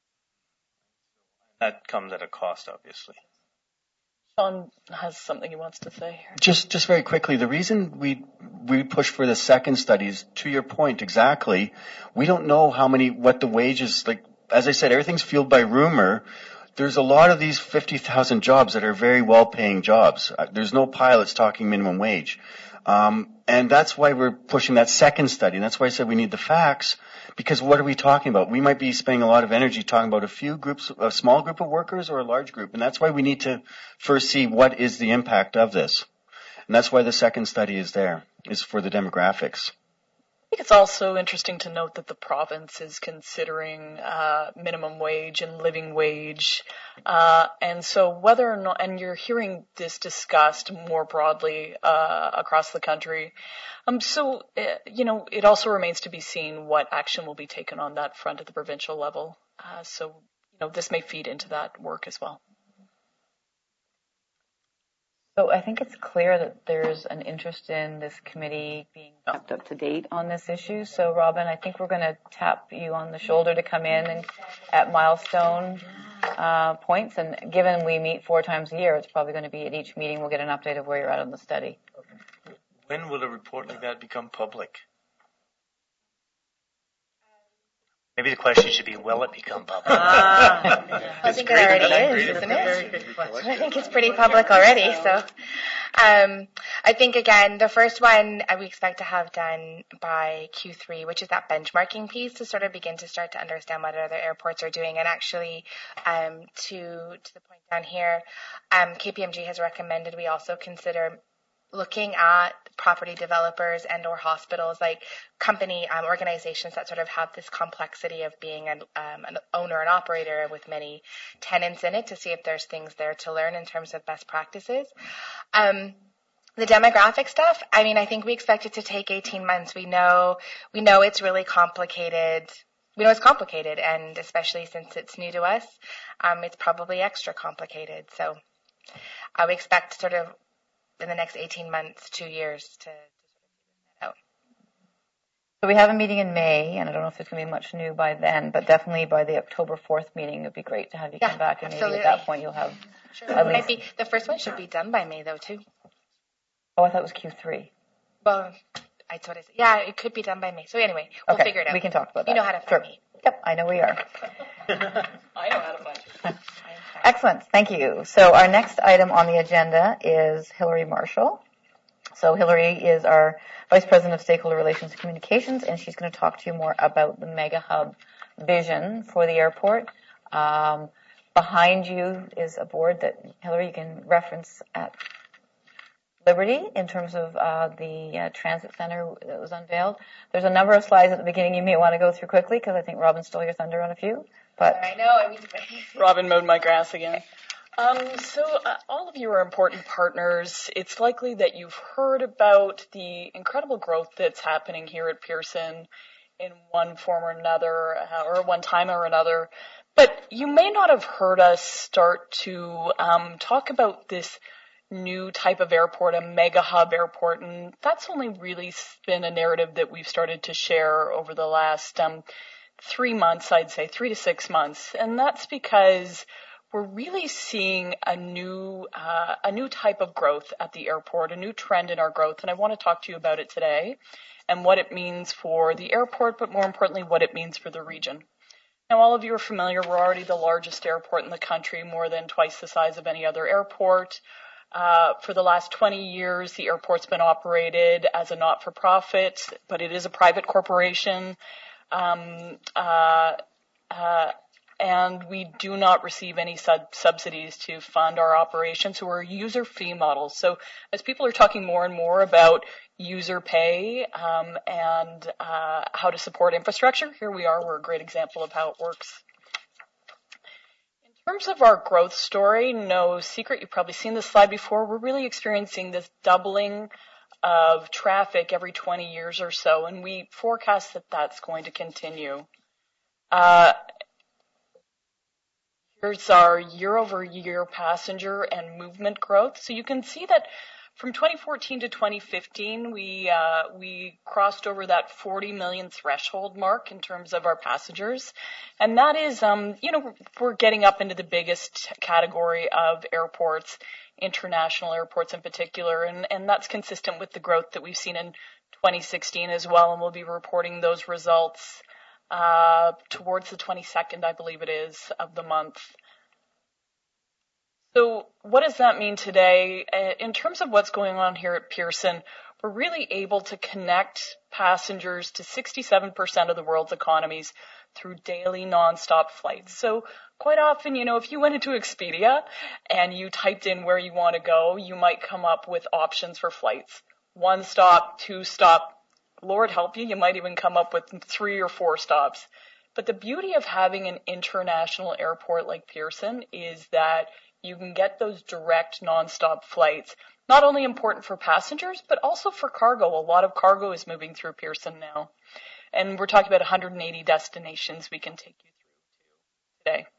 That comes at a cost, obviously. Sean has something he wants to say here. Just, just very quickly, the reason we we push for the second study is, to your point, exactly. We don't know how many, what the wages, like, as I said, everything's fueled by rumor. There's a lot of these fifty thousand jobs that are very well-paying jobs. There's no pilots talking minimum wage. Um, and that's why we're pushing that second study. And that's why I said we need the facts, because what are we talking about? We might be spending a lot of energy talking about a few groups, a small group of workers or a large group. And that's why we need to first see what is the impact of this. And that's why the second study is there, is for the demographics. I think it's also interesting to note that the province is considering uh, minimum wage and living wage, uh, and so whether or not, and you're hearing this discussed more broadly uh, across the country. Um, so, uh, you know, it also remains to be seen what action will be taken on that front at the provincial level. Uh, so, you know, this may feed into that work as well. So I think it's clear that there's an interest in this committee being kept up to date on this issue. So Robin, I think we're going to tap you on the shoulder to come in and at milestone uh, points. And given we meet four times a year, it's probably going to be at each meeting we'll get an update of where you're at on the study. When will a report like that become public? Maybe the question should be, will it become public? Ah, I think it already is, isn't it? I think it's pretty public already. So, um, I think again, the first one we expect to have done by Q three, which is that benchmarking piece, to sort of begin to start to understand what other airports are doing. And actually, um, to to the point down here, um, K P M G has recommended we also consider looking at property developers and or hospitals, like company um, organizations that sort of have this complexity of being an, um, an owner and operator with many tenants in it, to see if there's things there to learn in terms of best practices. Um, the demographic stuff, I mean, I think we expect it to take eighteen months. We know, we know it's really complicated. We know it's complicated, and especially since it's new to us, um, it's probably extra complicated. So I would expect sort of in the next eighteen months, two years to, to sort of figure that out. So we have a meeting in May, and I don't know if there's going to be much new by then, but definitely by the October fourth meeting, it would be great to have you yeah, come back, and absolutely. maybe at that point you'll have sure. at It least... might be, the first one should be done by May, though, too. Oh, I thought it was Q three. Well, I thought it. Yeah, it could be done by May. So anyway, we'll okay, figure it out. We can talk about that. You know how to find sure. me. Yep, I know we are. I know how to find you. Excellent, thank you. So our next item on the agenda is Hilary Marshall. So Hilary is our Vice President of Stakeholder Relations and Communications, and she's going to talk to you more about the Mega Hub vision for the airport. Um, behind you is a board that, Hilary, you can reference at Liberty in terms of uh, the uh, transit center that was unveiled. There's a number of slides at the beginning you may want to go through quickly, because I think Robin stole your thunder on a few. But I know. I mean, Robin mowed my grass again. Um, so uh, all of you are important partners. It's likely that you've heard about the incredible growth that's happening here at Pearson in one form or another, uh, or one time or another. But you may not have heard us start to um, talk about this new type of airport, a mega hub airport, and that's only really been a narrative that we've started to share over the last um, three months, I'd say, three to six months. And that's because we're really seeing a new uh, a new type of growth at the airport, a new trend in our growth, and I want to talk to you about it today and what it means for the airport, but more importantly, what it means for the region. Now, all of you are familiar, we're already the largest airport in the country, more than twice the size of any other airport. Uh, for the last twenty years, the airport's been operated as a not-for-profit, but it is a private corporation. Um, uh, uh, and we do not receive any sub- subsidies to fund our operations, so we're a user fee model. So as people are talking more and more about user pay um, and uh, how to support infrastructure, here we are, we're a great example of how it works. In terms of our growth story, no secret, you've probably seen this slide before, we're really experiencing this doubling of traffic every twenty years or so, and we forecast that that's going to continue. Uh, here's our year-over-year passenger and movement growth. So you can see that from twenty fourteen to twenty fifteen, we uh, we crossed over that forty million threshold mark in terms of our passengers, and that is, um, you know, we're getting up into the biggest category of airports, international airports in particular, and and that's consistent with the growth that we've seen in twenty sixteen as well, and we'll be reporting those results uh, towards the twenty-second, I believe it is, of the month. So what does that mean today? In terms of what's going on here at Pearson, we're really able to connect passengers to sixty-seven percent of the world's economies through daily nonstop flights. So quite often, you know, if you went into Expedia and you typed in where you want to go, you might come up with options for flights. One stop, two stop, Lord help you, you might even come up with three or four stops. But the beauty of having an international airport like Pearson is that you can get those direct nonstop flights. Not only important for passengers, but also for cargo. A lot of cargo is moving through Pearson now. And we're talking about one hundred eighty destinations we can take you through today.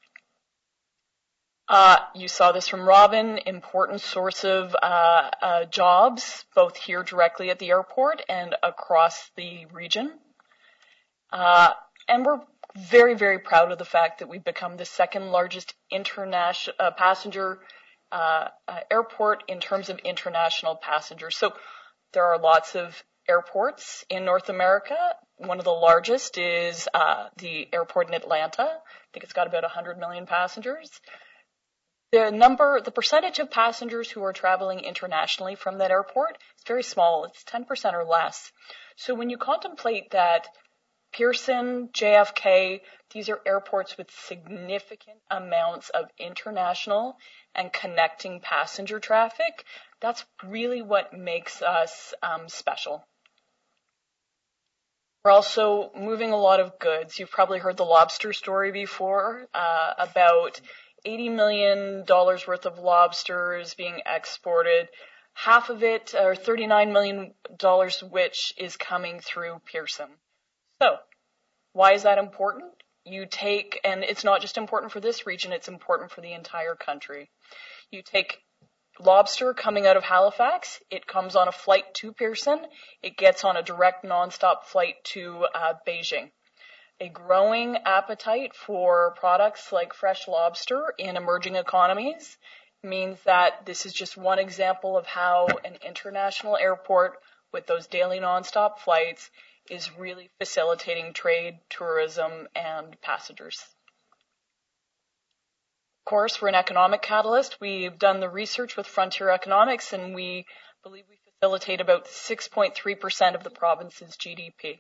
Uh, you saw this from Robin, important source of uh, uh, jobs, both here directly at the airport and across the region. Uh, and we're very, very proud of the fact that we've become the second largest international uh, passenger uh, uh, airport in terms of international passengers. So there are lots of airports in North America. One of the largest is uh, the airport in Atlanta. I think it's got about one hundred million passengers. The number, the percentage of passengers who are traveling internationally from that airport is very small. It's ten percent or less. So when you contemplate that Pearson, J F K, these are airports with significant amounts of international and connecting passenger traffic. That's really what makes us um, special. We're also moving a lot of goods. You've probably heard the lobster story before, uh, about eighty million dollars worth of lobsters being exported. Half of it, or thirty-nine million dollars, which is coming through Pearson. So, why is that important? You take, and it's not just important for this region, it's important for the entire country. You take lobster coming out of Halifax, it comes on a flight to Pearson, it gets on a direct nonstop flight to uh, Beijing. A growing appetite for products like fresh lobster in emerging economies means that this is just one example of how an international airport with those daily nonstop flights is really facilitating trade, tourism, and passengers. Of course, we're an economic catalyst. We've done the research with Frontier Economics, and we believe we facilitate about six point three percent of the province's G D P.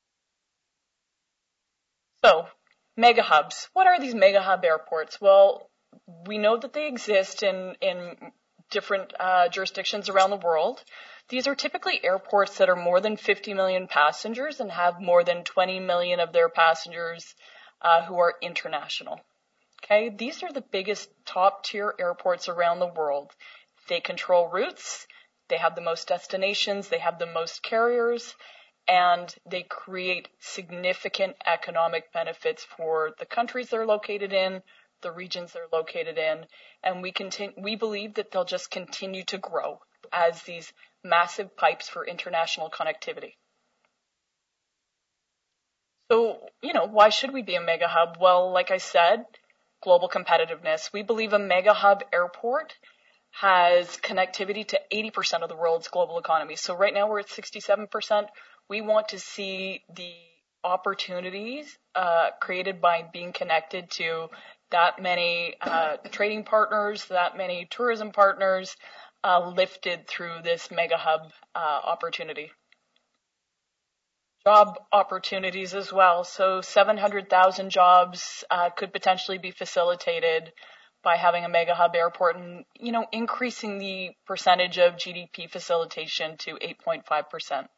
So, mega hubs. What are these mega hub airports? Well, we know that they exist in, in different uh, jurisdictions around the world. These are typically airports that are more than fifty million passengers and have more than twenty million of their passengers uh, who are international. Okay, these are the biggest top-tier airports around the world. They control routes, they have the most destinations, they have the most carriers, and they create significant economic benefits for the countries they're located in, the regions they're located in, and we continue, we believe that they'll just continue to grow as these massive pipes for international connectivity. So, you know, why should we be a mega hub? Well, like I said, global competitiveness. We believe a mega hub airport has connectivity to eighty percent of the world's global economy. So right now we're at sixty-seven percent. We want to see the opportunities uh, created by being connected to that many uh, trading partners, that many tourism partners, uh, lifted through this mega hub uh, opportunity. Job opportunities as well. So seven hundred thousand jobs uh, could potentially be facilitated by having a mega hub airport and, you know, increasing the percentage of G D P facilitation to eight point five percent.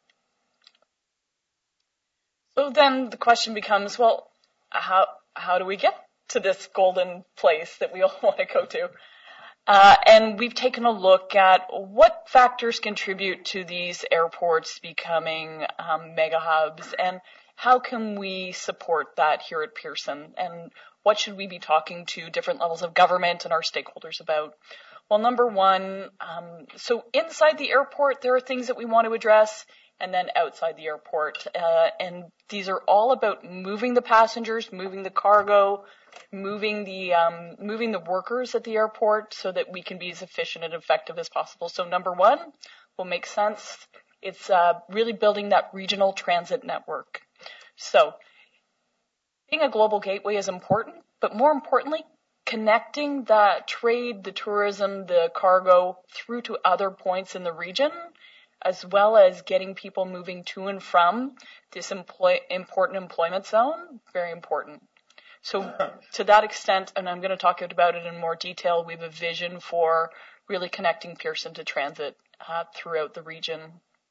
So then the question becomes, well, how how do we get to this golden place that we all want to go to. Uh, and we've taken a look at what factors contribute to these airports becoming um, mega hubs, and how can we support that here at Pearson, and what should we be talking to different levels of government and our stakeholders about? Well, number one, um, so inside the airport, there are things that we want to address, and then outside the airport. Uh, and these are all about moving the passengers, moving the cargo, moving the um, moving the workers at the airport so that we can be as efficient and effective as possible. So number one will make sense. It's uh, really building that regional transit network. So being a global gateway is important, but more importantly, connecting the trade, the tourism, the cargo through to other points in the region, as well as getting people moving to and from this employ- important employment zone, very important. So to that extent, and I'm going to talk about it in more detail, we have a vision for really connecting Pearson to transit uh, throughout the region.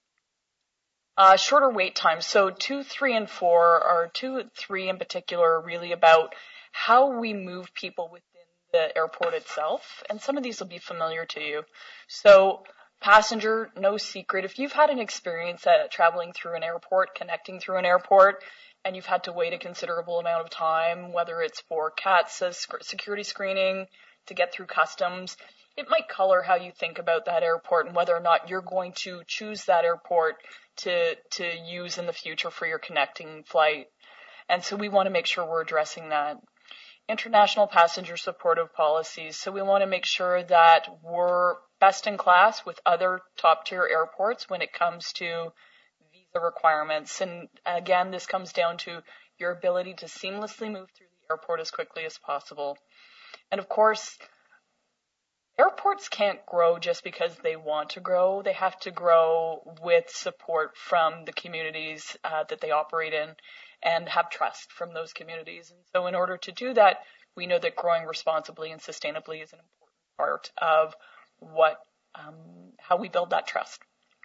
Uh, shorter wait times. So two, three, and four, or two, three in particular, are really about how we move people within the airport itself. And some of these will be familiar to you. So passenger, no secret. If you've had an experience at traveling through an airport, connecting through an airport, and you've had to wait a considerable amount of time, whether it's for C A T S, security screening, to get through customs, it might color how you think about that airport and whether or not you're going to choose that airport to, to use in the future for your connecting flight. And so we want to make sure we're addressing that. International passenger supportive policies. So we want to make sure that we're best in class with other top tier airports when it comes to visa requirements. And again, this comes down to your ability to seamlessly move through the airport as quickly as possible. And of course, airports can't grow just because they want to grow. They have to grow with support from the communities uh, that they operate in, and have trust from those communities. And so in order to do that, we know that growing responsibly and sustainably is an important part of what, um, how we build that trust.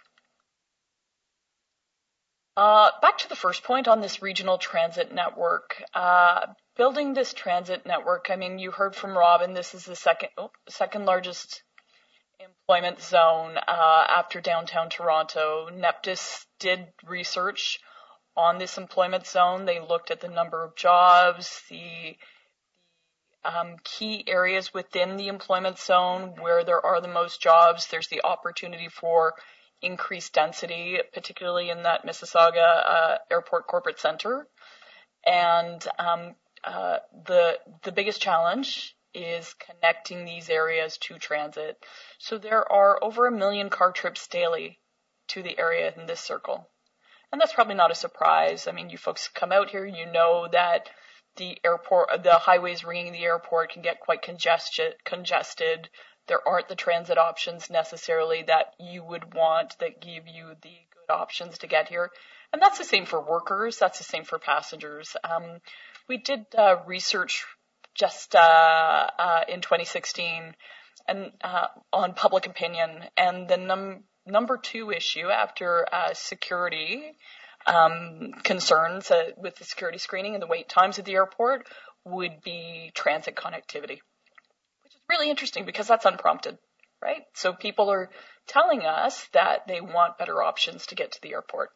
Uh, back to the first point on this regional transit network. Uh, building this transit network, I mean, you heard from Robin, this is the second, oh, second largest employment zone uh, after downtown Toronto. Neptis did research on this employment zone. They looked at the number of jobs, the, the um, key areas within the employment zone where there are the most jobs. There's the opportunity for increased density, particularly in that Mississauga uh, Airport Corporate Center. And um, uh, the the biggest challenge is connecting these areas to transit. So there are over a million car trips daily to the area in this circle. And that's probably not a surprise. I mean, you folks come out here, you know that the airport, the highways ringing the airport can get quite congested. congested. There aren't the transit options necessarily that you would want that give you the good options to get here. And that's the same for workers. That's the same for passengers. Um, we did uh, research just uh, uh, in twenty sixteen and uh, on public opinion, and the num- number two issue after uh, security um, concerns uh, with the security screening and the wait times at the airport would be transit connectivity, which is really interesting because that's unprompted, right? So people are telling us that they want better options to get to the airport.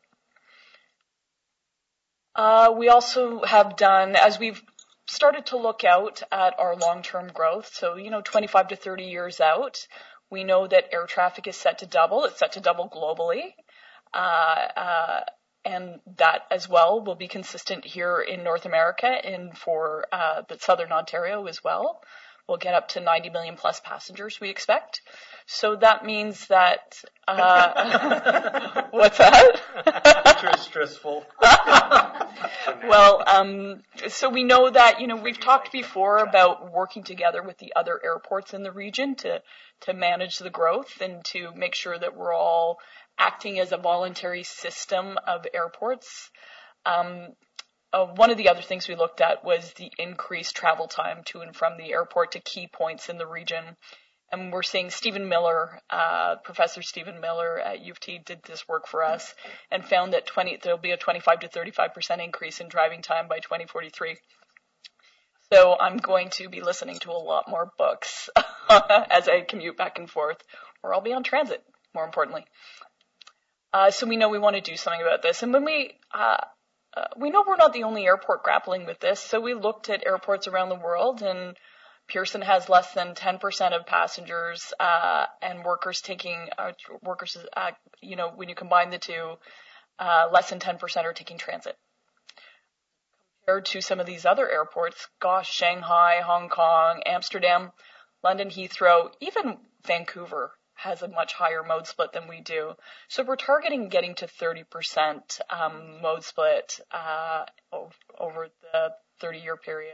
Uh, we also have done, as we've started to look out at our long-term growth, so, you know, twenty-five to thirty years out, we know that air traffic is set to double. It's set to double globally. Uh, uh, and that as well will be consistent here in North America and for uh, the Southern Ontario as well. We'll get up to ninety million plus passengers, we expect. So that means that, uh, what's that? Very stressful. Well, um, so we know that, you know, we've talked before about working together with the other airports in the region to, to manage the growth and to make sure that we're all acting as a voluntary system of airports. Um, uh, one of the other things we looked at was the increased travel time to and from the airport to key points in the region. And we're seeing Stephen Miller, uh, Professor Stephen Miller at U of T did this work for us and found that twenty, there'll be a twenty-five to thirty-five percent increase in driving time by twenty forty-three. So I'm going to be listening to a lot more books as I commute back and forth, or I'll be on transit, more importantly. Uh, so we know we want to do something about this. And when we, uh, uh, we know we're not the only airport grappling with this. So we looked at airports around the world, and Pearson has less than ten percent of passengers, uh, and workers taking, uh, workers, uh, you know, when you combine the two, uh, less than ten percent are taking transit. Compared to some of these other airports, gosh, Shanghai, Hong Kong, Amsterdam, London Heathrow, even Vancouver has a much higher mode split than we do. So we're targeting getting to thirty percent um, mode split uh, over the thirty-year period.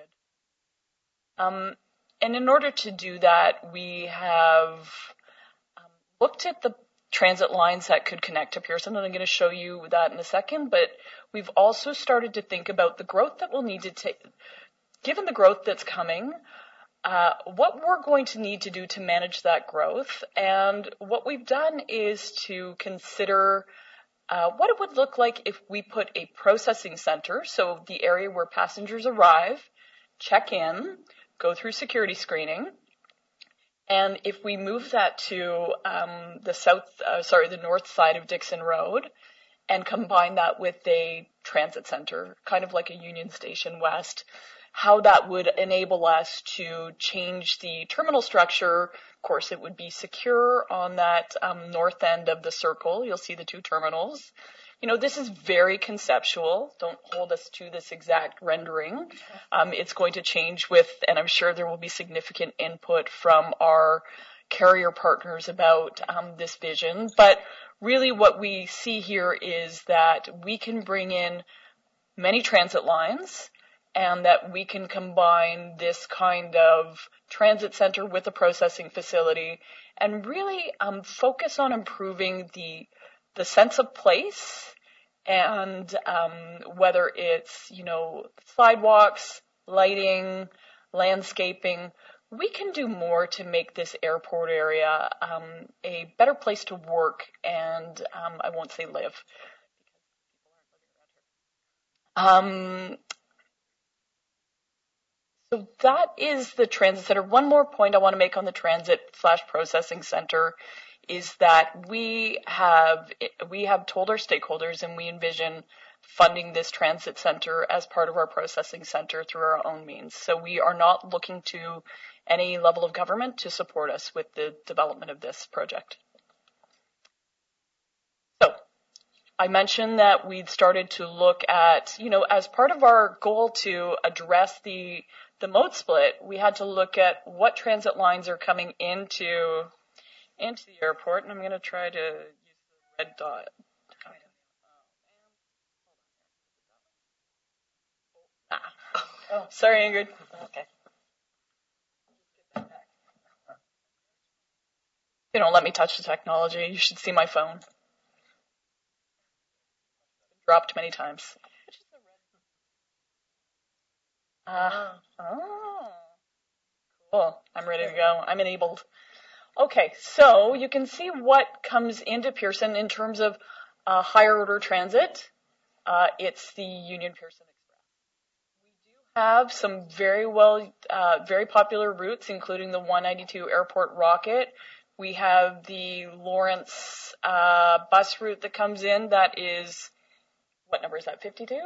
Um, and in order to do that, we have um, looked at the transit lines that could connect to Pearson, and I'm going to show you that in a second, but we've also started to think about the growth that we'll need to take, given the growth that's coming, Uh, what we're going to need to do to manage that growth. And what we've done is to consider uh, what it would look like if we put a processing center, so the area where passengers arrive, check in, go through security screening, and if we move that to um, the south, uh, sorry, the north side of Dixon Road, and combine that with a transit center, kind of like a Union Station West, how that would enable us to change the terminal structure. Of course, it would be secure on that um, north end of the circle. You'll see the two terminals. You know, this is very conceptual. Don't hold us to this exact rendering. Um, it's going to change with, and I'm sure there will be significant input from our carrier partners about um, this vision. But really what we see here is that we can bring in many transit lines, and that we can combine this kind of transit center with a processing facility and really um, focus on improving the the sense of place, and um, whether it's, you know, sidewalks, lighting, landscaping, we can do more to make this airport area um, a better place to work and um, I won't say live. Um, So that is the transit center. One more point I want to make on the transit slash processing center is that we have we have told our stakeholders, and we envision funding this transit center as part of our processing center through our own means. So we are not looking to any level of government to support us with the development of this project. So I mentioned that we'd started to look at, you know, as part of our goal to address the the mode split, we had to look at what transit lines are coming into into the airport, and I'm going to try to use the red dot. Ah. Oh, sorry, Ingrid. Okay. They don't let me touch the technology. You should see my phone. Dropped many times. Uh, oh, cool. I'm ready to go. I'm enabled. Okay, so you can see what comes into Pearson in terms of uh, higher order transit. Uh, it's the Union Pearson Express. We do have some very well, uh, very popular routes, including the one ninety-two Airport Rocket. We have the Lawrence uh, bus route that comes in. That is, what number is that? fifty-two?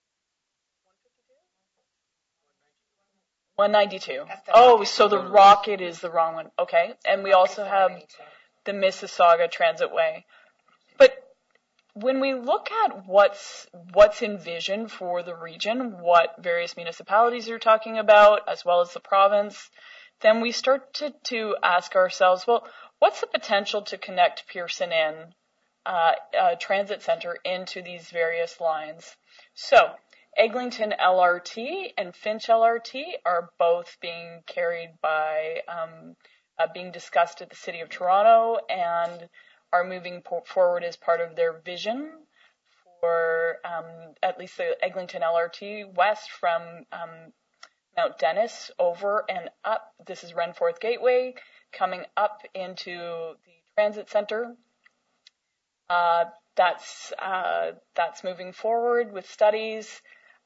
one ninety-two. Oh, so the Rocket is the wrong one. Okay. And we also have the Mississauga Transitway. But when we look at what's what's envisioned for the region, what various municipalities are talking about, as well as the province, then we start to, to ask ourselves, well, what's the potential to connect Pearson in, uh, a transit center into these various lines? So Eglinton L R T and Finch L R T are both being carried by, um, uh, being discussed at the City of Toronto and are moving po- forward as part of their vision for um, at least the Eglinton L R T west from um, Mount Dennis over and up. This is Renforth Gateway coming up into the transit center. Uh, that's uh, that's moving forward with studies.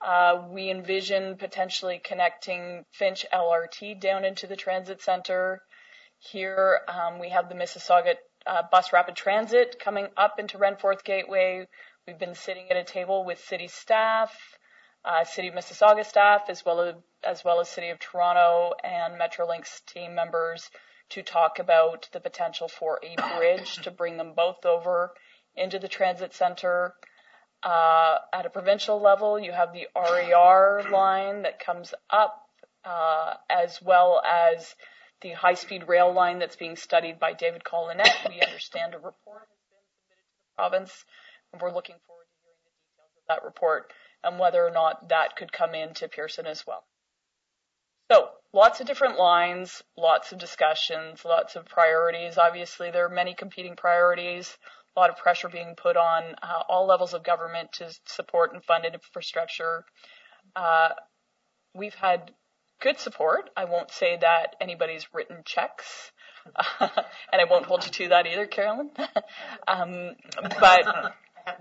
Uh, we envision potentially connecting Finch L R T down into the transit center. Here um, we have the Mississauga uh, Bus Rapid Transit coming up into Renforth Gateway. We've been sitting at a table with city staff, uh, City of Mississauga staff, as well as, as well as City of Toronto and Metrolinx team members to talk about the potential for a bridge to bring them both over into the transit center. Uh, at a provincial level, you have the R E R line that comes up, uh, as well as the high-speed rail line that's being studied by David Collinette. We understand a report has been submitted to the province, and we're looking forward to hearing the details of that report and whether or not that could come into Pearson as well. So, lots of different lines, lots of discussions, lots of priorities. Obviously, there are many competing priorities. A lot of pressure being put on uh, all levels of government to support and fund infrastructure. Uh, we've had good support. I won't say that anybody's written checks, uh, and I won't hold you to that either, Carolyn. um, but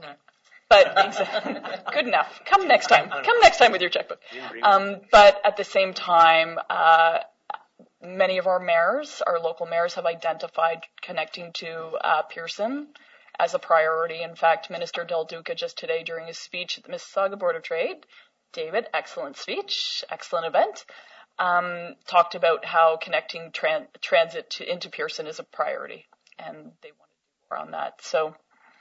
but good enough. Come next time. Come next time with your checkbook. Um, but at the same time, uh, many of our mayors, our local mayors, have identified connecting to uh, Pearson as a priority. In fact, Minister Del Duca just today during his speech at the Mississauga Board of Trade, David, excellent speech, excellent event, um, talked about how connecting tran- transit to, into Pearson is a priority, and they want to do more on that. So,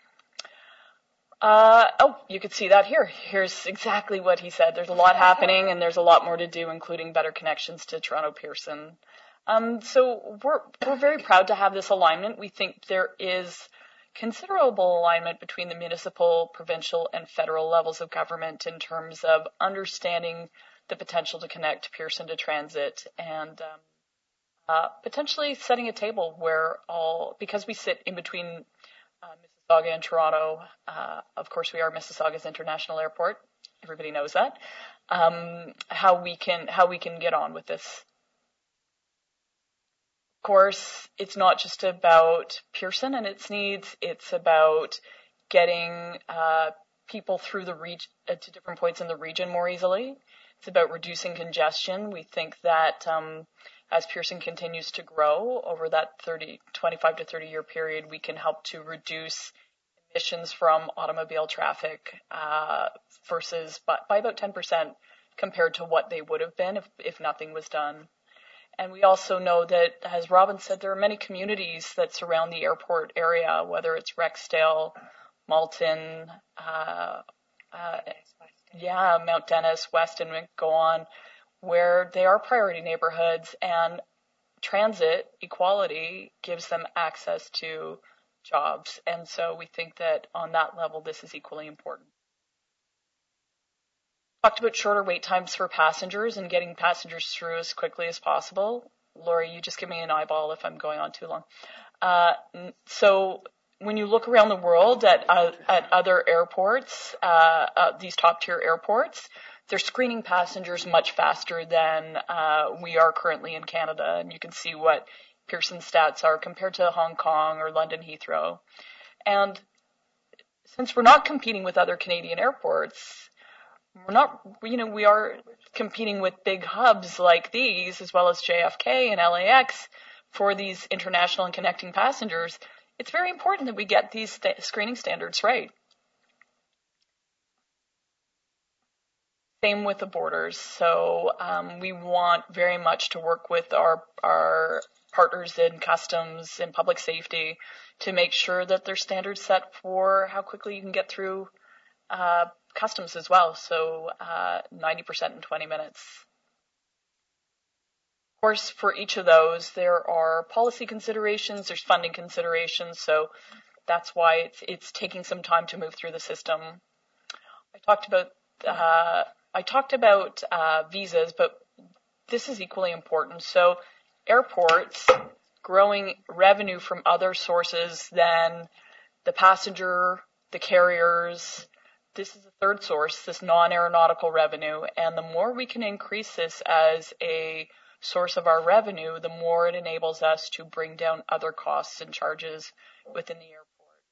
uh, oh, you could see that here. Here's exactly what he said. There's a lot happening, and there's a lot more to do, including better connections to Toronto Pearson. Um, so we're we're very proud to have this alignment. We think there is considerable alignment between the municipal, provincial, and federal levels of government in terms of understanding the potential to connect Pearson to transit and um, uh, potentially setting a table where all, because we sit in between uh, Mississauga and Toronto, uh, of course we are Mississauga's international airport, everybody knows that, um, how we can how we can get on with this. Of course, it's not just about Pearson and its needs. It's about getting uh, people through the region uh, to different points in the region more easily. It's about reducing congestion. We think that um, as Pearson continues to grow over that thirty, twenty-five to thirty year period, we can help to reduce emissions from automobile traffic uh, versus by, by about ten percent compared to what they would have been if, if nothing was done. And we also know that, as Robin said, there are many communities that surround the airport area, whether it's Rexdale, Malton, uh, uh, yeah, Mount Dennis, Weston, go on, where they are priority neighborhoods, and transit equality gives them access to jobs. And so we think that on that level, this is equally important. Talked about shorter wait times for passengers and getting passengers through as quickly as possible. Lori, you just give me an eyeball if I'm going on too long. Uh, so when you look around the world at uh, at other airports, uh, uh, these top tier airports, they're screening passengers much faster than uh, we are currently in Canada. And you can see what Pearson stats are compared to Hong Kong or London Heathrow. And since we're not competing with other Canadian airports, we're not, you know, we are competing with big hubs like these, as well as J F K and L A X for these international and connecting passengers. It's very important that we get these st- screening standards right. Same with the borders. So um, we want very much to work with our our partners in customs and public safety to make sure that there's standards set for how quickly you can get through uh, customs as well. So uh, ninety percent in twenty minutes. Of course, for each of those, there are policy considerations, there's funding considerations. So that's why it's, it's taking some time to move through the system. I talked about uh, I talked about uh, visas, but this is equally important. So airports growing revenue from other sources than the passenger, the carriers. This is a third source, this non-aeronautical revenue. And the more we can increase this as a source of our revenue, the more it enables us to bring down other costs and charges within the airport.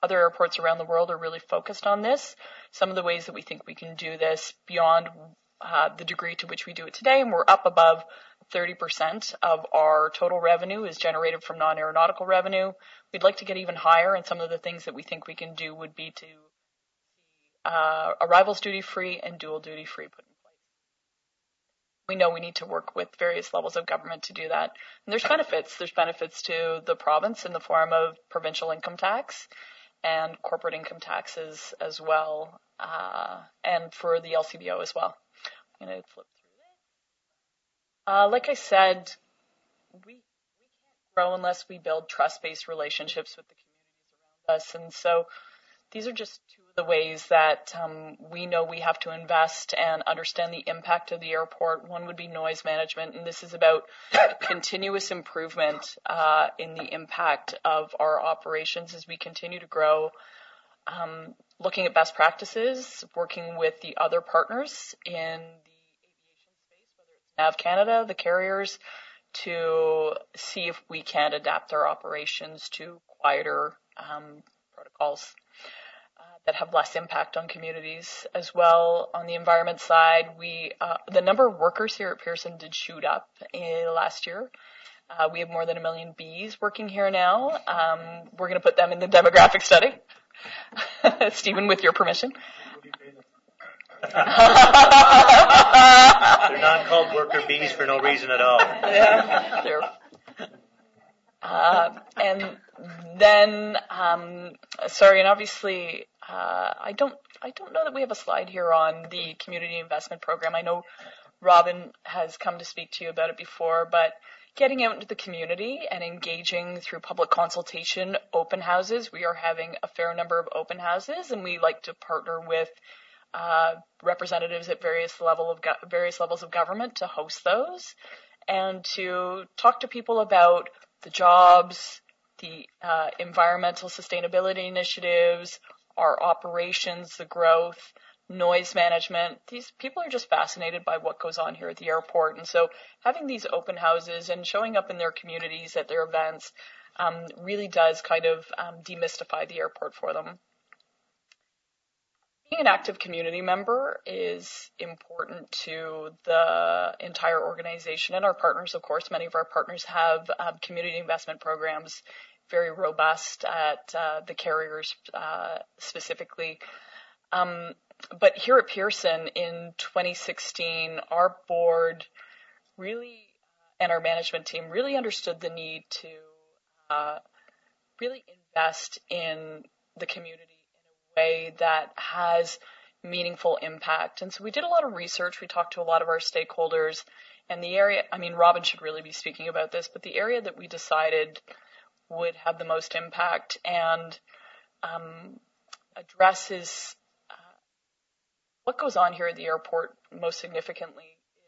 other airports around the world are really focused on this. Some of the ways that we think we can do this beyond uh, the degree to which we do it today, and we're up above thirty percent of our total revenue is generated from non-aeronautical revenue. We'd like to get even higher, and some of the things that we think we can do would be to uh, arrivals duty-free and dual duty-free put in place. We know we need to work with various levels of government to do that. And there's benefits. There's benefits to the province in the form of provincial income tax and corporate income taxes as well, uh, and for the L C B O as well. I'm going to flip through this. Uh, like I said, we, we can't grow unless we build trust-based relationships with the communities around us. And so these are just two of the ways that um, we know we have to invest and understand the impact of the airport. One would be noise management, and this is about continuous improvement uh, in the impact of our operations as we continue to grow. Um, looking at best practices, working with the other partners in the aviation space, whether it's Nav Canada, the carriers, to see if we can adapt our operations to quieter um, protocols that have less impact on communities as well. On the environment side, we uh, the number of workers here at Pearson did shoot up in last year. Uh, we have more than a million bees working here now. Um, we're going to put them in the demographic study. Stephen, with your permission. They're not called worker bees for no reason at all. Yeah, they're Uh, and then, um, sorry, and obviously, uh, I don't, I don't know that we have a slide here on the community investment program. I know Robin has come to speak to you about it before, but getting out into the community and engaging through public consultation, open houses. We are having a fair number of open houses, and we like to partner with uh, representatives at various level of go- various levels of government to host those, and to talk to people about the jobs, the uh, environmental sustainability initiatives, our operations, the growth, noise management. These people are just fascinated by what goes on here at the airport. And so having these open houses and showing up in their communities at their events um, really does kind of um, demystify the airport for them. Being an active community member is important to the entire organization and our partners, of course. Many of our partners have um, community investment programs, very robust at uh, the carriers uh, specifically. Um, but here at Pearson in twenty sixteen, our board really, and our management team really understood the need to uh, really invest in the community way that has meaningful impact. And so we did a lot of research. We talked to a lot of our stakeholders, and the area, I mean, Robin should really be speaking about this, but the area that we decided would have the most impact and um, addresses uh, what goes on here at the airport most significantly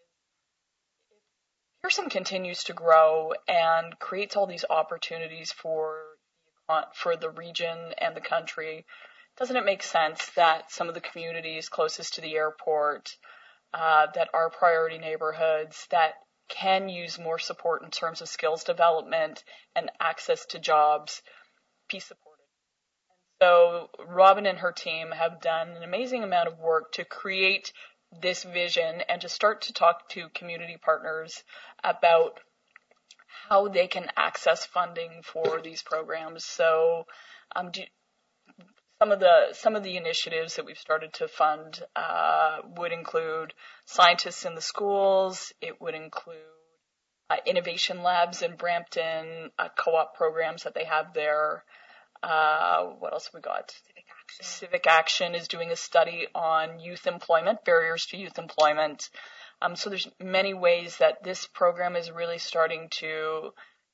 is Pearson continues to grow and creates all these opportunities for for the region and the country. Doesn't it make sense that some of the communities closest to the airport, uh, that are priority neighborhoods, that can use more support in terms of skills development and access to jobs, be supported? And so Robin and her team have done an amazing amount of work to create this vision and to start to talk to community partners about how they can access funding for these programs. So um, do, Some of the some of the initiatives that we've started to fund uh, would include scientists in the schools. It would include uh, innovation labs in Brampton, uh, co-op programs that they have there. Uh, what else have we got? Civic Action. Civic Action is doing a study on youth employment, barriers to youth employment. Um, so there's many ways that this program is really starting to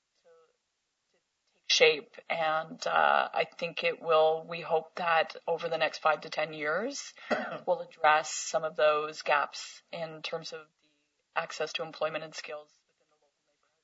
shape, and uh, I think it will, we hope that over the next five to ten years will address some of those gaps in terms of the access to employment and skills within the local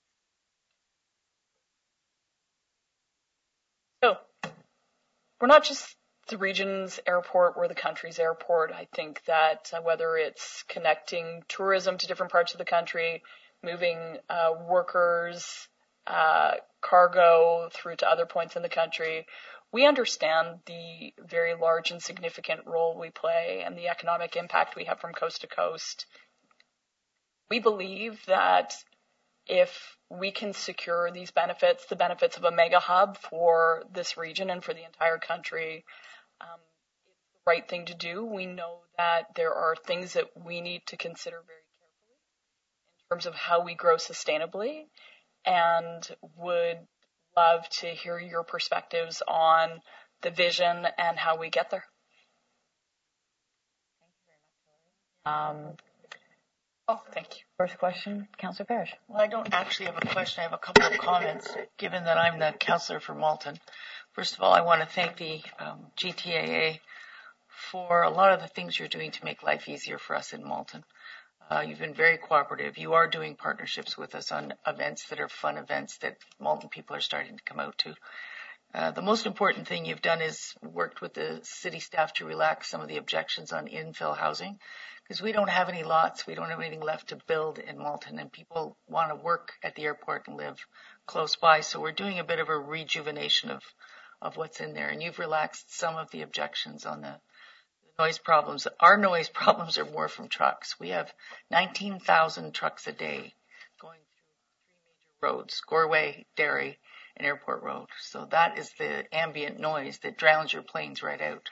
neighborhoods. So we're not just the region's airport, we're the country's airport. I think that uh, whether it's connecting tourism to different parts of the country, moving uh, workers, Uh, cargo through to other points in the country, we understand the very large and significant role we play and the economic impact we have from coast to coast. We believe that if we can secure these benefits, the benefits of a mega hub for this region and for the entire country, um, it's the right thing to do. We know that there are things that we need to consider very carefully in terms of how we grow sustainably, and would love to hear your perspectives on the vision and how we get there. Um, oh, thank you. First question, Councillor Parrish. Well, I don't actually have a question. I have a couple of comments, given that I'm the councillor for Malton. First of all, I want to thank the um, G T A A for a lot of the things you're doing to make life easier for us in Malton. Uh, you've been very cooperative. You are doing partnerships with us on events that are fun events that Malton people are starting to come out to. Uh, the most important thing you've done is worked with the city staff to relax some of the objections on infill housing, because we don't have any lots, we don't have anything left to build in Malton, and people want to work at the airport and live close by. So we're doing a bit of a rejuvenation of, of what's in there, and you've relaxed some of the objections on the noise problems. Our noise problems are more from trucks. We have nineteen thousand trucks a day going through three major roads, Goreway, Derry, and Airport Road. So that is the ambient noise that drowns your planes right out.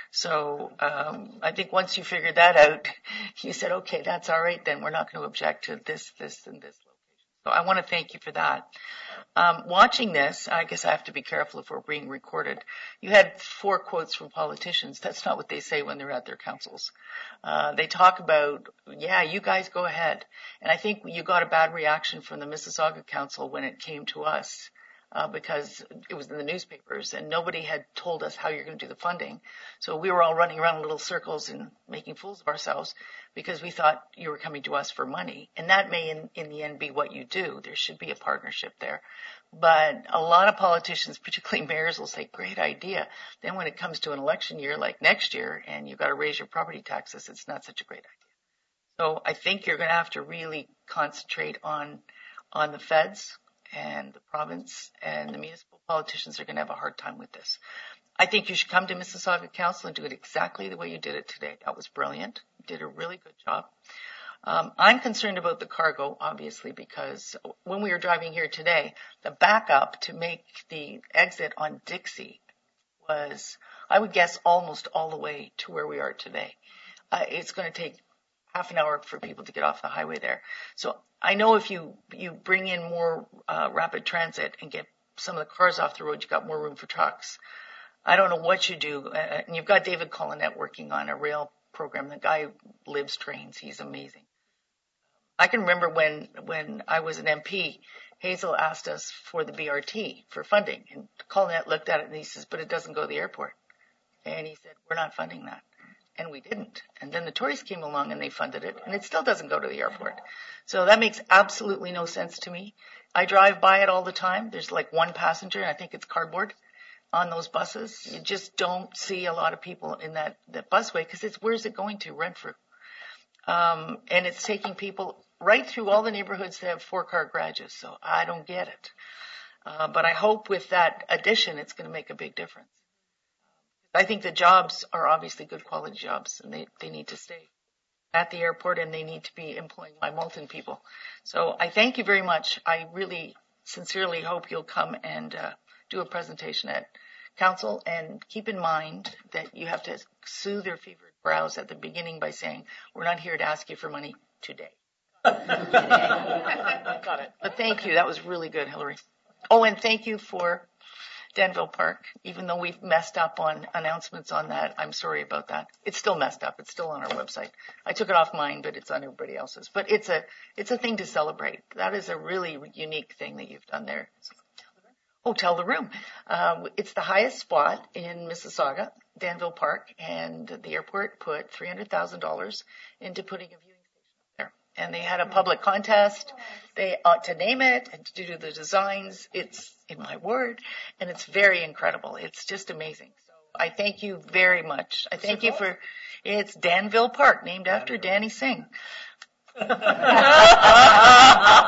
So um, I think once you figured that out, you said, okay, that's all right then. We're not going to object to this, this, and this location. So I want to thank you for that. Um, watching this, I guess I have to be careful if we're being recorded. You had four quotes from politicians. That's not what they say when they're at their councils. Uh, they talk about, yeah, you guys go ahead. And I think you got a bad reaction from the Mississauga Council when it came to us. Uh, because it was in the newspapers and nobody had told us how you're going to do the funding. So we were all running around in little circles and making fools of ourselves because we thought you were coming to us for money. And that may in, in the end be what you do. There should be a partnership there. But a lot of politicians, particularly mayors, will say, great idea. Then when it comes to an election year like next year and you've got to raise your property taxes, it's not such a great idea. So I think you're going to have to really concentrate on, on the feds and the province and the municipal politicians are going to have a hard time with this. I think you should come to Mississauga Council and do it exactly the way you did it today. That was brilliant. You did a really good job. Um, I'm concerned about the cargo, obviously, because when we were driving here today, the backup to make the exit on Dixie was, I would guess, almost all the way to where we are today. Uh, it's going to take half an hour for people to get off the highway there. So I know if you, you bring in more uh, rapid transit and get some of the cars off the road, you've got more room for trucks. I don't know what you do. Uh, and you've got David Collinet working on a rail program. The guy lives trains. He's amazing. I can remember when, when I was an M P, Hazel asked us for the B R T for funding. And Collinet looked at it and he says, but it doesn't go to the airport. And he said, we're not funding that. And we didn't. And then the Tories came along and they funded it, and it still doesn't go to the airport. So that makes absolutely no sense to me. I drive by it all the time. There's like one passenger, and I think it's cardboard on those buses. You just don't see a lot of people in that, that busway because it's, where's it going to? Renfrew. Um, and it's taking people right through all the neighborhoods that have four-car garages. So I don't get it. Uh, but I hope with that addition, it's going to make a big difference. I think the jobs are obviously good quality jobs, and they, they need to stay at the airport, and they need to be employing my Malton people. So I thank you very much. I really sincerely hope you'll come and uh, do a presentation at council, and keep in mind that you have to soothe their fevered brows at the beginning by saying, we're not here to ask you for money today. Got it. But thank you. That was really good, Hillary. Oh, and thank you for Danville Park. Even though we've messed up on announcements on that, I'm sorry about that. It's still messed up. It's still on our website. I took it off mine, but it's on everybody else's. But it's a it's a thing to celebrate. That is a really unique thing that you've done there. Oh, Tell the Room. Uh, it's the highest spot in Mississauga, Danville Park, and the airport put three hundred thousand dollars into putting a viewing station up there. And they had a public contest. They ought to name it and to do the designs. It's in my word, and it's very incredible. It's just amazing. So I thank you very much. I thank you for, it's Danville Park, named after Danny Singh. Well,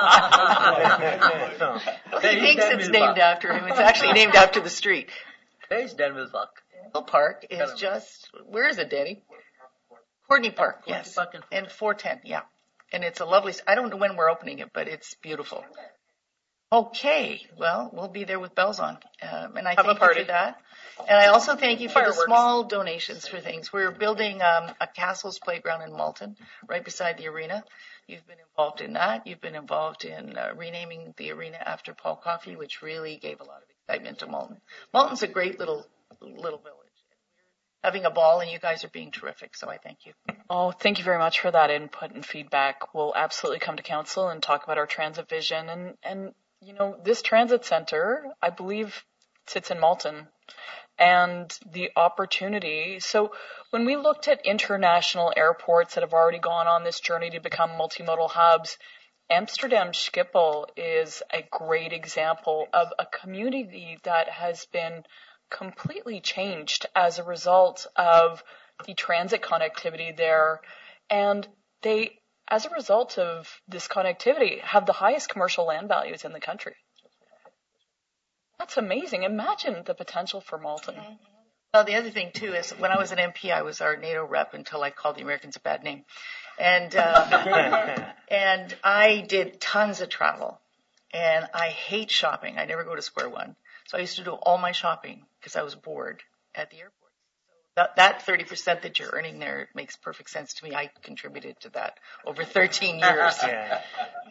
he thinks it's named after him. It's actually named after the street. Where's Denver Park? Denville Park is just, where is it, Danny? Courtney Park, yes. Park and And four ten, yeah. And it's a lovely, I don't know when we're opening it, but it's beautiful. Okay, well, we'll be there with bells on. Um, and I Have a thank party. you for that. And I also thank you for Fireworks. the small donations for things. We're building um, a Castles playground in Malton, right beside the arena. You've been involved in that. You've been involved in uh, renaming the arena after Paul Coffey, which really gave a lot of excitement to Malton. Malton's a great little little village. Having a ball, and you guys are being terrific, so I thank you. Oh, thank you very much for that input and feedback. We'll absolutely come to council and talk about our transit vision. And, and you know, this transit center, I believe, sits in Malton. And the opportunity, so when we looked at international airports that have already gone on this journey to become multimodal hubs, Amsterdam Schiphol is a great example of a community that has been completely changed as a result of the transit connectivity there. And they, as a result of this connectivity, have the highest commercial land values in the country. That's amazing. Imagine the potential for Malton. Well, the other thing, too, is when I was an M P, I was our NATO rep until I called the Americans a bad name. And, uh, and I did tons of travel. And I hate shopping. I never go to Square One. So I used to do all my shopping because I was bored at the airport. So that, that thirty percent that you're earning there makes perfect sense to me. I contributed to that over thirteen years. Yeah.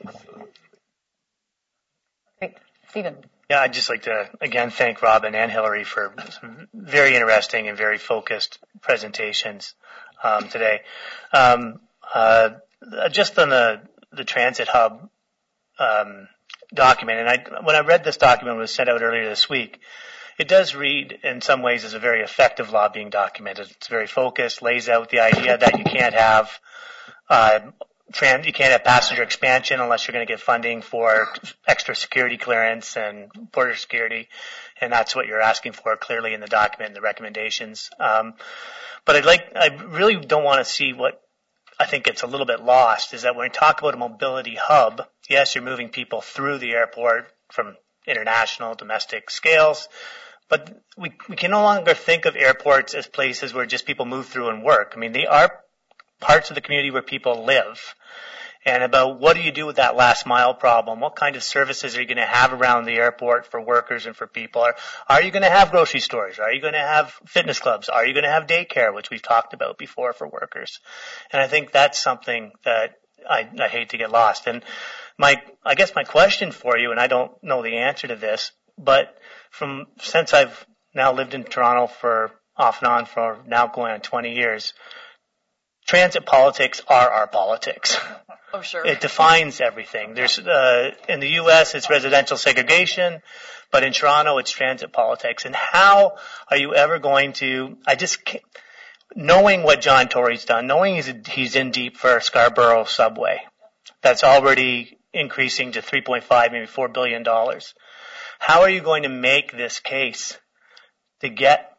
Great. Stephen. Yeah, I'd just like to, again, thank Robin and Hillary for some very interesting and very focused presentations um, today. Um, uh, just on the, the transit hub um, document, and I, when I read this document, it was sent out earlier this week, it does read in some ways as a very effective lobbying document. It's very focused, lays out the idea that you can't have uh, Trans, you can't have passenger expansion unless you're going to get funding for extra security clearance and border security, and that's what you're asking for clearly in the document and the recommendations. Um, but I'd like, I really don't want to see what I think gets a little bit lost is that when we talk about a mobility hub, yes, you're moving people through the airport from international, domestic scales, but we we can no longer think of airports as places where just people move through and work. I mean, they are parts of the community where people live. And about what do you do with that last mile problem? What kind of services are you going to have around the airport for workers and for people? Are, are you going to have grocery stores? Are you going to have fitness clubs? Are you going to have daycare, which we've talked about before for workers? And I think that's something that I, I hate to get lost. And my, I guess my question for you, and I don't know the answer to this, but from, since I've now lived in Toronto for off and on for now going on twenty years, transit politics are our politics. Oh, sure. It defines everything. There's uh, in the U S it's residential segregation, but in Toronto it's transit politics. And how are you ever going to? I just can't, knowing what John Tory's done, knowing he's he's in deep for Scarborough subway, that's already increasing to three point five, maybe four billion dollars. How are you going to make this case to get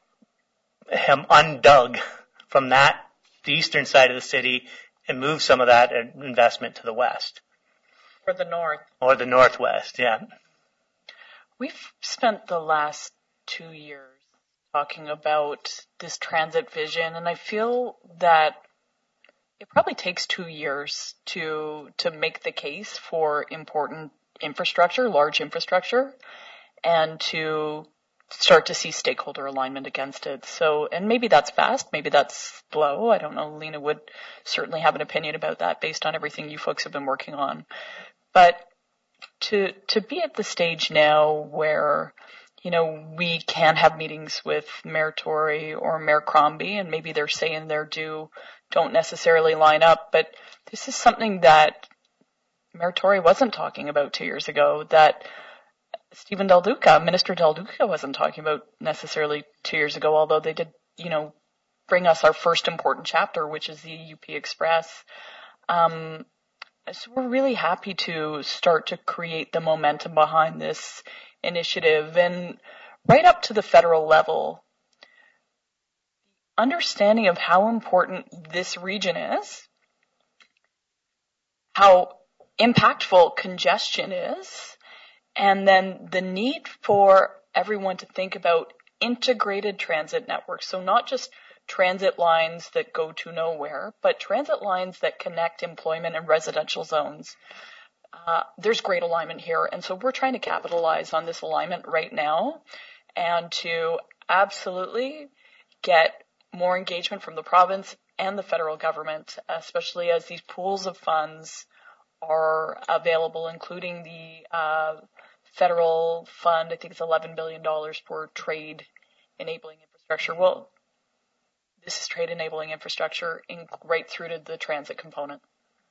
him undug from that the eastern side of the city and move some of that investment to the west? Or the north. Or the northwest, yeah. We've spent the last two years talking about this transit vision, and I feel that it probably takes two years to to make the case for important infrastructure, large infrastructure, and to start to see stakeholder alignment against it. So, and maybe that's fast, maybe that's slow. I don't know. Lena would certainly have an opinion about that based on everything you folks have been working on. But to, to be at the stage now where, you know, we can have meetings with Mayor Tory or Mayor Crombie, and maybe they're saying their due don't necessarily line up, but this is something that Mayor Tory wasn't talking about two years ago, that Stephen Del Duca, Minister Del Duca wasn't talking about necessarily two years ago, although they did, you know, bring us our first important chapter, which is the U P Express. Um, so we're really happy to start to create the momentum behind this initiative. And right up to the federal level, understanding of how important this region is, how impactful congestion is, and then the need for everyone to think about integrated transit network. So not just transit lines that go to nowhere, but transit lines that connect employment and residential zones. Uh, there's great alignment here. And so we're trying to capitalize on this alignment right now and to absolutely get more engagement from the province and the federal government, especially as these pools of funds are available, including the uh, federal fund. I think it's eleven billion dollars for trade enabling infrastructure. Well, this is trade enabling infrastructure in, right through to the transit component.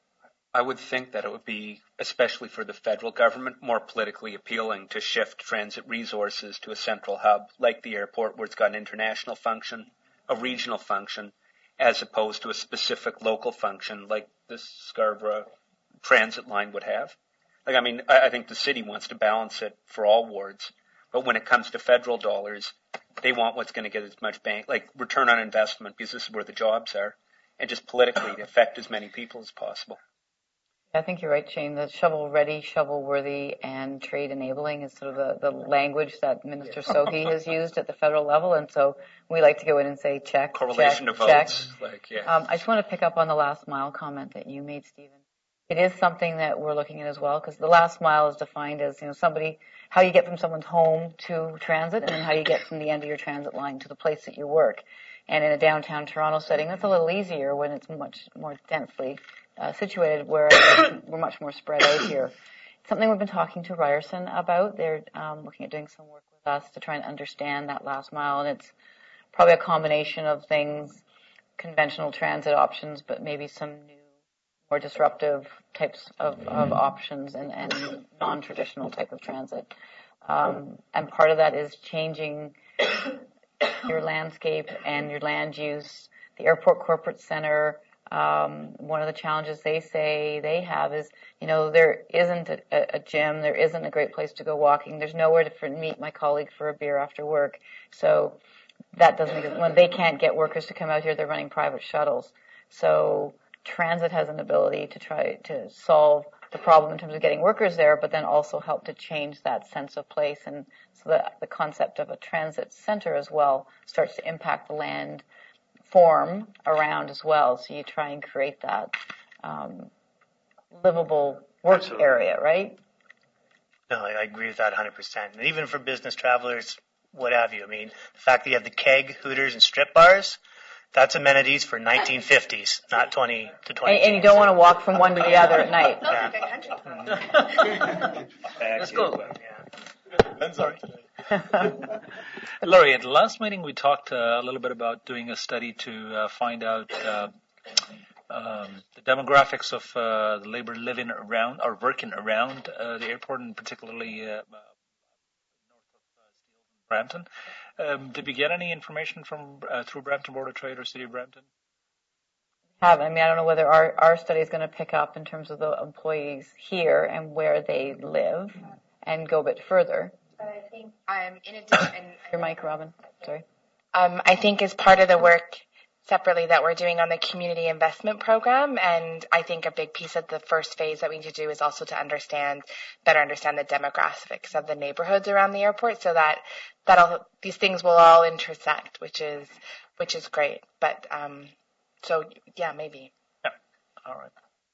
I would think that it would be, especially for the federal government, more politically appealing to shift transit resources to a central hub like the airport, where it's got an international function, a regional function, as opposed to a specific local function like this Scarborough transit line would have. Like, I mean, I, I think the city wants to balance it for all wards, but when it comes to federal dollars, they want what's going to get as much bang, like return on investment, because this is where the jobs are, and just politically affect as many people as possible. I think you're right, Shane. The shovel-ready, shovel-worthy, and trade-enabling is sort of the, the language that Minister Sohi has used at the federal level, and so we like to go in and say check, Correlation check, of check. votes. Like, yeah. Um, I just want to pick up on the last mile comment that you made, Stephen. It is something that we're looking at as well, because the last mile is defined as, you know, somebody, how you get from someone's home to transit, and then how you get from the end of your transit line to the place that you work. And in a downtown Toronto setting, that's a little easier when it's much more densely uh, situated, where we're much more spread out here. Something we've been talking to Ryerson about. They're um, looking at doing some work with us to try and understand that last mile, and it's probably a combination of things, conventional transit options, but maybe some new, more disruptive types of, of options and, and non-traditional type of transit. Um, and part of that is changing your landscape and your land use. The Airport Corporate Center, um, one of the challenges they say they have is, you know, there isn't a, a gym, there isn't a great place to go walking, there's nowhere to for, meet my colleague for a beer after work. So that doesn't exist. When they can't get workers to come out here, they're running private shuttles. So transit has an ability to try to solve the problem in terms of getting workers there, but then also help to change that sense of place. And so that the concept of a transit center as well starts to impact the land form around as well. So you try and create that um, livable work Absolutely. area, right? No, I agree with that one hundred percent. And even for business travelers, what have you. I mean, the fact that you have the keg, Hooters, and strip bars, that's amenities for nineteen fifties, not twenty to twenty. And, and you don't want to walk from one to the other at night. Yeah. Let's go. Yeah. Sorry. Laurie, at the last meeting we talked uh, a little bit about doing a study to uh, find out uh, um, the demographics of uh, the labor living around or working around uh, the airport, and particularly uh, uh, north of uh, Steele and Brampton. Um, did we get any information from uh, through Brampton Board of Trade or City of Brampton? Have. I mean, I don't know whether our, our study is going to pick up in terms of the employees here and where they live and go a bit further. But I think um, in addition, Your mic, Robin. Sorry. Um, I think as part of the work separately that we're doing on the community investment program, and I think a big piece of the first phase that we need to do is also to understand, better understand the demographics of the neighborhoods around the airport, so that that'll these things will all intersect, which is which is great. But um, so yeah, maybe. Yeah. All right.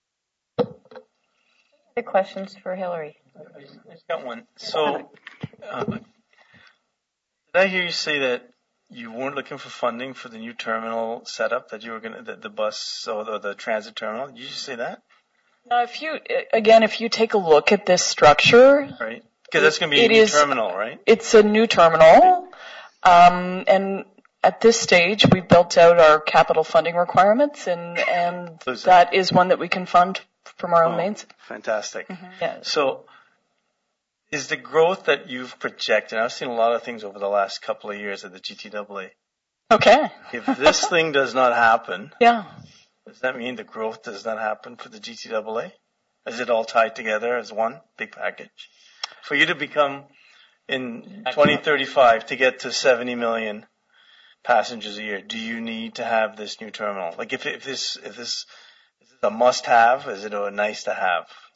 Good questions for Hillary. I just, I just got one. So, uh, did I hear you say that you weren't looking for funding for the new terminal setup, that you were going to, the, the bus or the, the transit terminal? Did you just say that? Now, if you, again, if you take a look at this structure. Right. Because that's going to be it a new is, terminal, right? It's a new terminal. Um, and at this stage, we built out our capital funding requirements, and, and So is that is one that we can fund from our own Oh, means. Fantastic. Mm-hmm. Yeah. So, is the growth that you've projected, I've seen a lot of things over the last couple of years at the G T A A. Okay. If this thing does not happen, Yeah. does that mean the growth does not happen for the G T A A? Is it all tied together as one big package? For you to become, in twenty thirty-five, to get to seventy million passengers a year, do you need to have this new terminal? Like, if, if this, if this, is this a must-have? Is it a nice-to-have?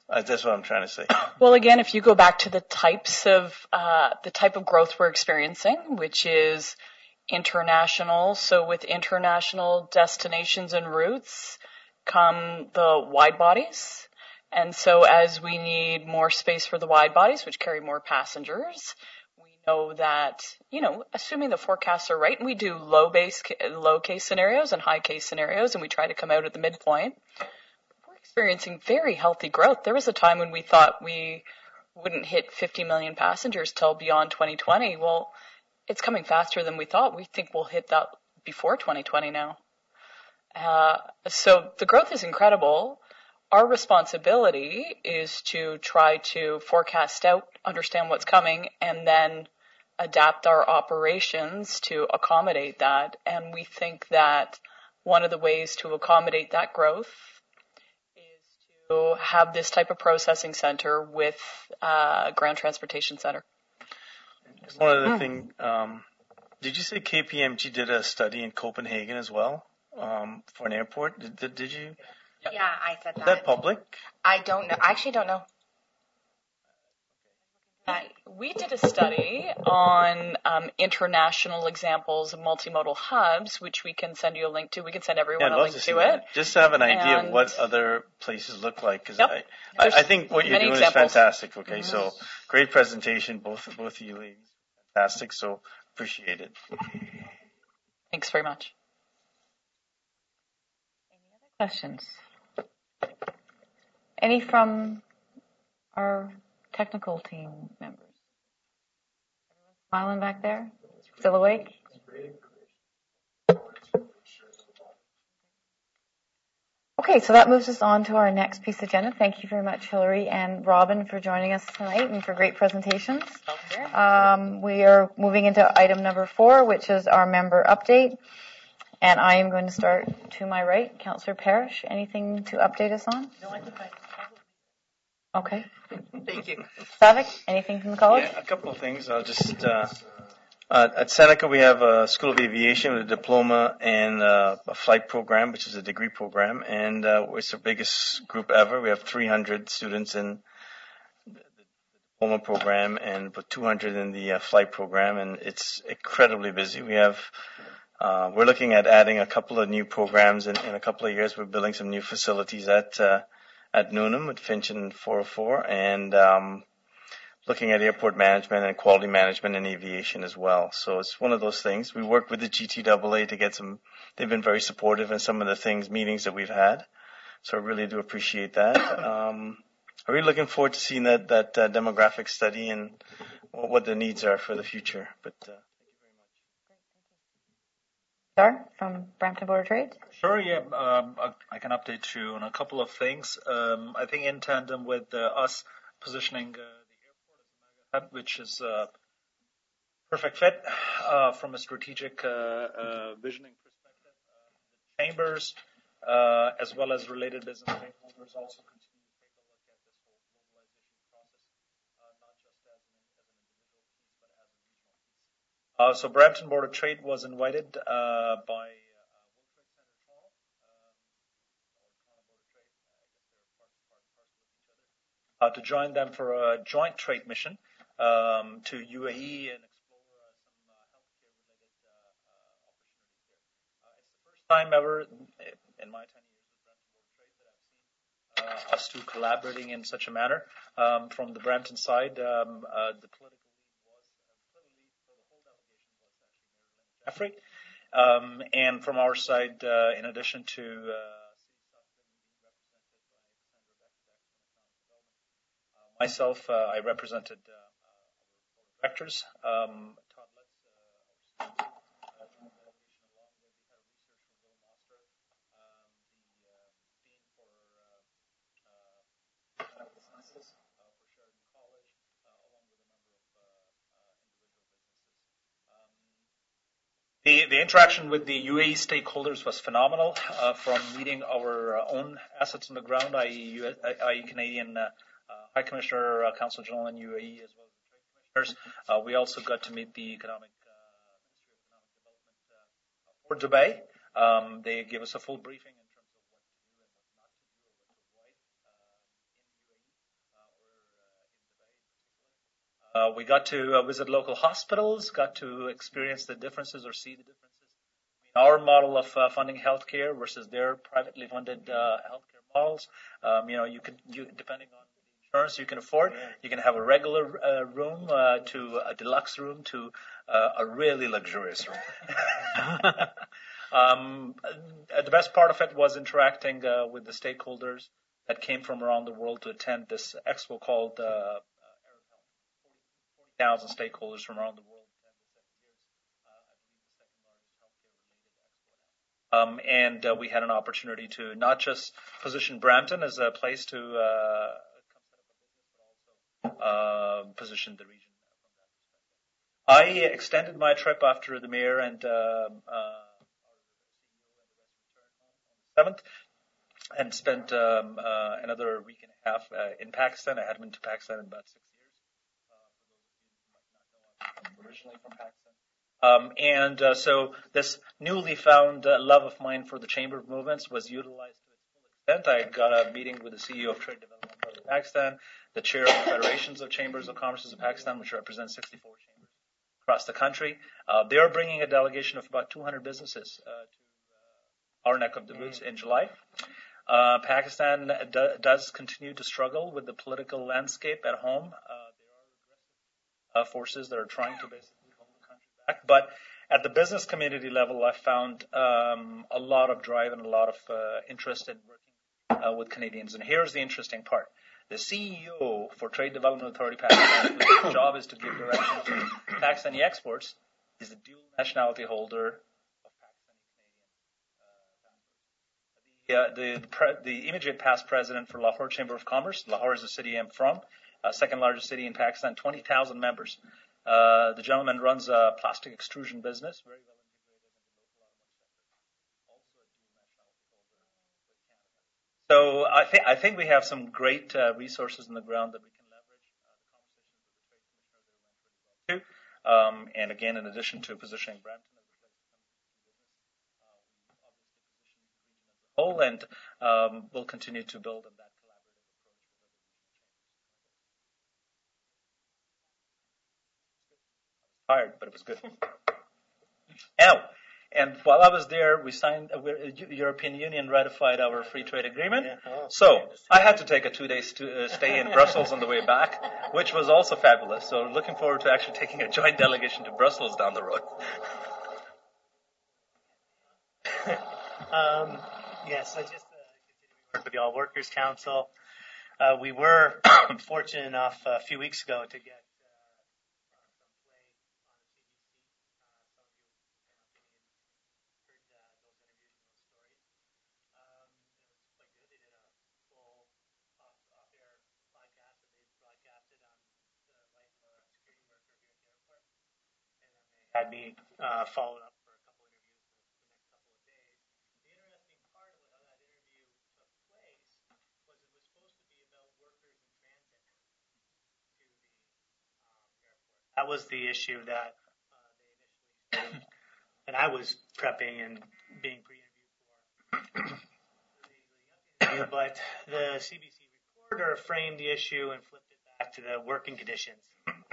Uh, that's what I'm trying to say. Well, again, if you go back to the types of uh, the type of growth we're experiencing, which is international. So with international destinations and routes come the wide bodies. And so as we need more space for the wide bodies, which carry more passengers, we know that, you know, assuming the forecasts are right, and we do low base, low case scenarios and high case scenarios, and we try to come out at the midpoint, we're experiencing very healthy growth. There was a time when we thought we wouldn't hit fifty million passengers till beyond twenty twenty. Well, it's coming faster than we thought. We think we'll hit that before twenty twenty now. Uh, so the growth is incredible. Our responsibility is to try to forecast out, understand what's coming, and then adapt our operations to accommodate that. And we think that one of the ways to accommodate that growth is to have this type of processing center with a ground transportation center. One other thing, um, did you say K P M G did a study in Copenhagen as well um, for an airport? Did, did, did you? Yeah, I said that. Is that public? I don't know. I actually don't know. We did a study on um, international examples of multimodal hubs, which we can send you a link to. We can send everyone Yeah, a link to, to that. it. Just to have an idea and of what other places look like. Because yep. I, I, I think what you're doing examples. is fantastic. Okay, mm-hmm. So great presentation, both both of you ladies. Fantastic. So appreciate it. Thanks very much. Any other questions? Any from our technical team members? Everyone smiling back there? Still awake? Okay, so that moves us on to our next piece of agenda. Thank you very much, Hillary and Robin, for joining us tonight and for great presentations. Um, we are moving into item number four, which is our member update. And I am going to start to my right. Councillor Parrish, anything to update us on? No, I think I Okay. Thank you. Savick, anything from the college? Yeah, a couple of things. I'll just, uh, uh, at Seneca we have a School of Aviation with a diploma and uh, a flight program, which is a degree program, and uh, it's our biggest group ever. We have three hundred students in the diploma program and about two hundred in the uh, flight program, and it's incredibly busy. We have, uh, we're looking at adding a couple of new programs in, in a couple of years. We're building some new facilities at uh, at Newnham at Finch and four oh four, and um, looking at airport management and quality management and aviation as well. So it's one of those things. We work with the G T A A to get some, they've been very supportive in some of the things, meetings that we've had. So I really do appreciate that. Um, I'm really looking forward to seeing that, that uh, demographic study and what, what the needs are for the future. But uh, Sir, from Brampton Board of Trade? Sure, yeah. Um, I, I can update you on a couple of things. Um, I think in tandem with uh, us positioning uh, the airport as a mega hub, which is a perfect fit uh, from a strategic uh, uh, visioning perspective. Uh, the chambers, uh, as well as related business stakeholders, also continue to take a look at this whole globalization process, uh, not just as an, as an individual piece, but as a regional piece. Uh, so Brampton Board of Trade was invited uh, by Uh, to join them for a joint trade mission um, to U A E and explore uh, some uh, healthcare-related uh, uh, opportunities there. Uh, it's the first time ever in my ten years with Brampton Board of Trade that I've seen uh, us two collaborating in such a manner. Um, from the Brampton side, um, uh, the political lead was, uh, political lead for the whole delegation was actually Mayor Linda Jeffrey. Um, and from our side, uh, in addition to uh, myself, uh, I represented uh, our board of directors. Um, Todd Letts, uh, our uh, joint delegation, along with the head of research from Will Monster, um, the uh, dean for uh, uh, medical sciences uh, for Sheridan College, uh, along with a number of uh, uh, individual businesses. Um, the the interaction with the U A E stakeholders was phenomenal. Uh, from meeting our own assets on the ground, that is, that is Canadian. Uh, Uh, High Commissioner, uh, Consul General in U A E, as well as the trade commissioners. Uh, we also got to meet the economic uh, Ministry of Economic Development uh, for Dubai. Um, they gave us a full briefing in terms of what to do and what not to do, or what to avoid uh, in U A E. Uh, we got to uh, visit local hospitals, got to experience the differences or see the differences between our model of uh, funding healthcare versus their privately funded uh, healthcare models. Um, you know, you can, you, depending on the insurance you can afford, you can have a regular uh, room uh, to a deluxe room to uh, a really luxurious room. um, the best part of it was interacting uh, with the stakeholders that came from around the world to attend this expo called uh, forty thousand stakeholders from around the world attend the second year's, uh, I believe the second largest healthcare related expo. Um, and uh, we had an opportunity to not just position Brampton as a place to uh, come set up a business, but also uh, position the region from that perspective. I extended my trip after the mayor and uh, uh, our C E O and the rest returned home on the seventh. And spent um, uh, another week and a half uh, in Pakistan. I hadn't been to Pakistan in about six years. Uh, for those of you who might not know, I'm originally from Pakistan. Um, and uh, so this newly found uh, love of mine for the Chamber of Movements was utilized to its full extent. I got a meeting with the C E O of Trade Development of Pakistan, the chair of the Federations of Chambers of Commerce of Pakistan, which represents sixty-four chambers across the country. Uh, they are bringing a delegation of about two hundred businesses uh, to uh, our neck of the woods mm. in July. Uh, Pakistan do, does continue to struggle with the political landscape at home. Uh, there are aggressive uh, forces that are trying to basically hold the country back. But at the business community level, I found um, a lot of drive and a lot of uh, interest in working uh, with Canadians. And here's the interesting part. The C E O for Trade Development Authority Pakistan, whose job is to give direction to Pakistani exports, is the dual nationality holder. Uh, the, the, pre, the immediate past president for Lahore Chamber of Commerce. Lahore is the city I'm from, uh, second largest city in Pakistan, twenty thousand members. Uh, the gentleman runs a plastic extrusion business, very well integrated in the local automotive sector. Also a dual nationality holder with Canada. So I think I think we have some great uh, resources on the ground that we can leverage. Uh, the conversations with the trade commissioner there went really well too. Um, and again, in addition to positioning Brampton as a place to come to do business, uh, we obviously position the region as a whole, and um, we'll continue to build on that collaborative approach with other regional chambers. I was tired, but it was good. Now, and while I was there, we signed, uh, European Union ratified our free trade agreement. So I had to take a two-day st- uh, stay in Brussels on the way back, which was also fabulous. So looking forward to actually taking a joint delegation to Brussels down the road. um, yes, I just uh, continue to work with the All Workers Council. Uh, we were fortunate enough uh, a few weeks ago to get had me uh, followed up for a couple interviews the, the next couple of days. The interesting part of how that interview took place was it was supposed to be about workers in transit to the um, airport. That was the issue that uh, they initially started, and I was prepping and being pre-interviewed for. But the C B C reporter framed the issue and flipped it back to the working conditions.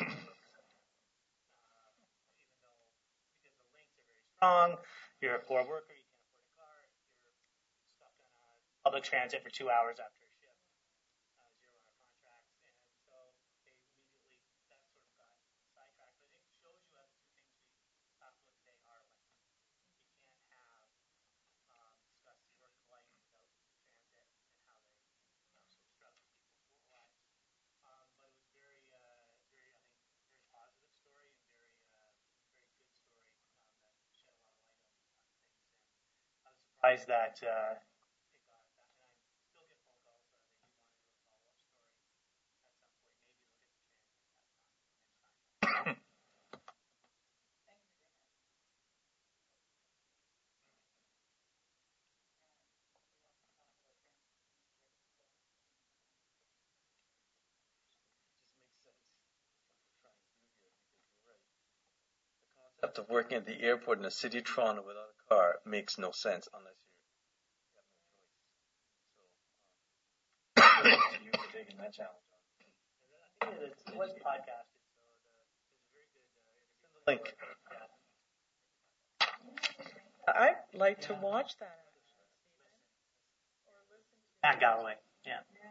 Strong, you're a poor worker, you can't afford a car, you're stuck on a public transit for two hours after a shift, uh, zero hour contracts, and so they immediately, that sort of got sidetracked. But I think it shows you how the two things we talked about today are linked. You can't have um, discuss work life without transit and how they uh, sort of struggle with people's lives. Um, but it was very, uh, very, I think, very positive story and very, uh, very good story. Surprised that uh, it got that, and I still get phone calls that they do want to do a follow-up story at some point. Maybe look at the transit next time. The concept of working at the airport in the city of Toronto without a car makes no sense unless you have no choice. So, um, you for taking that challenge on. I think it was podcasted, so Link. I'd like to watch that. Matt Galloway. Yeah.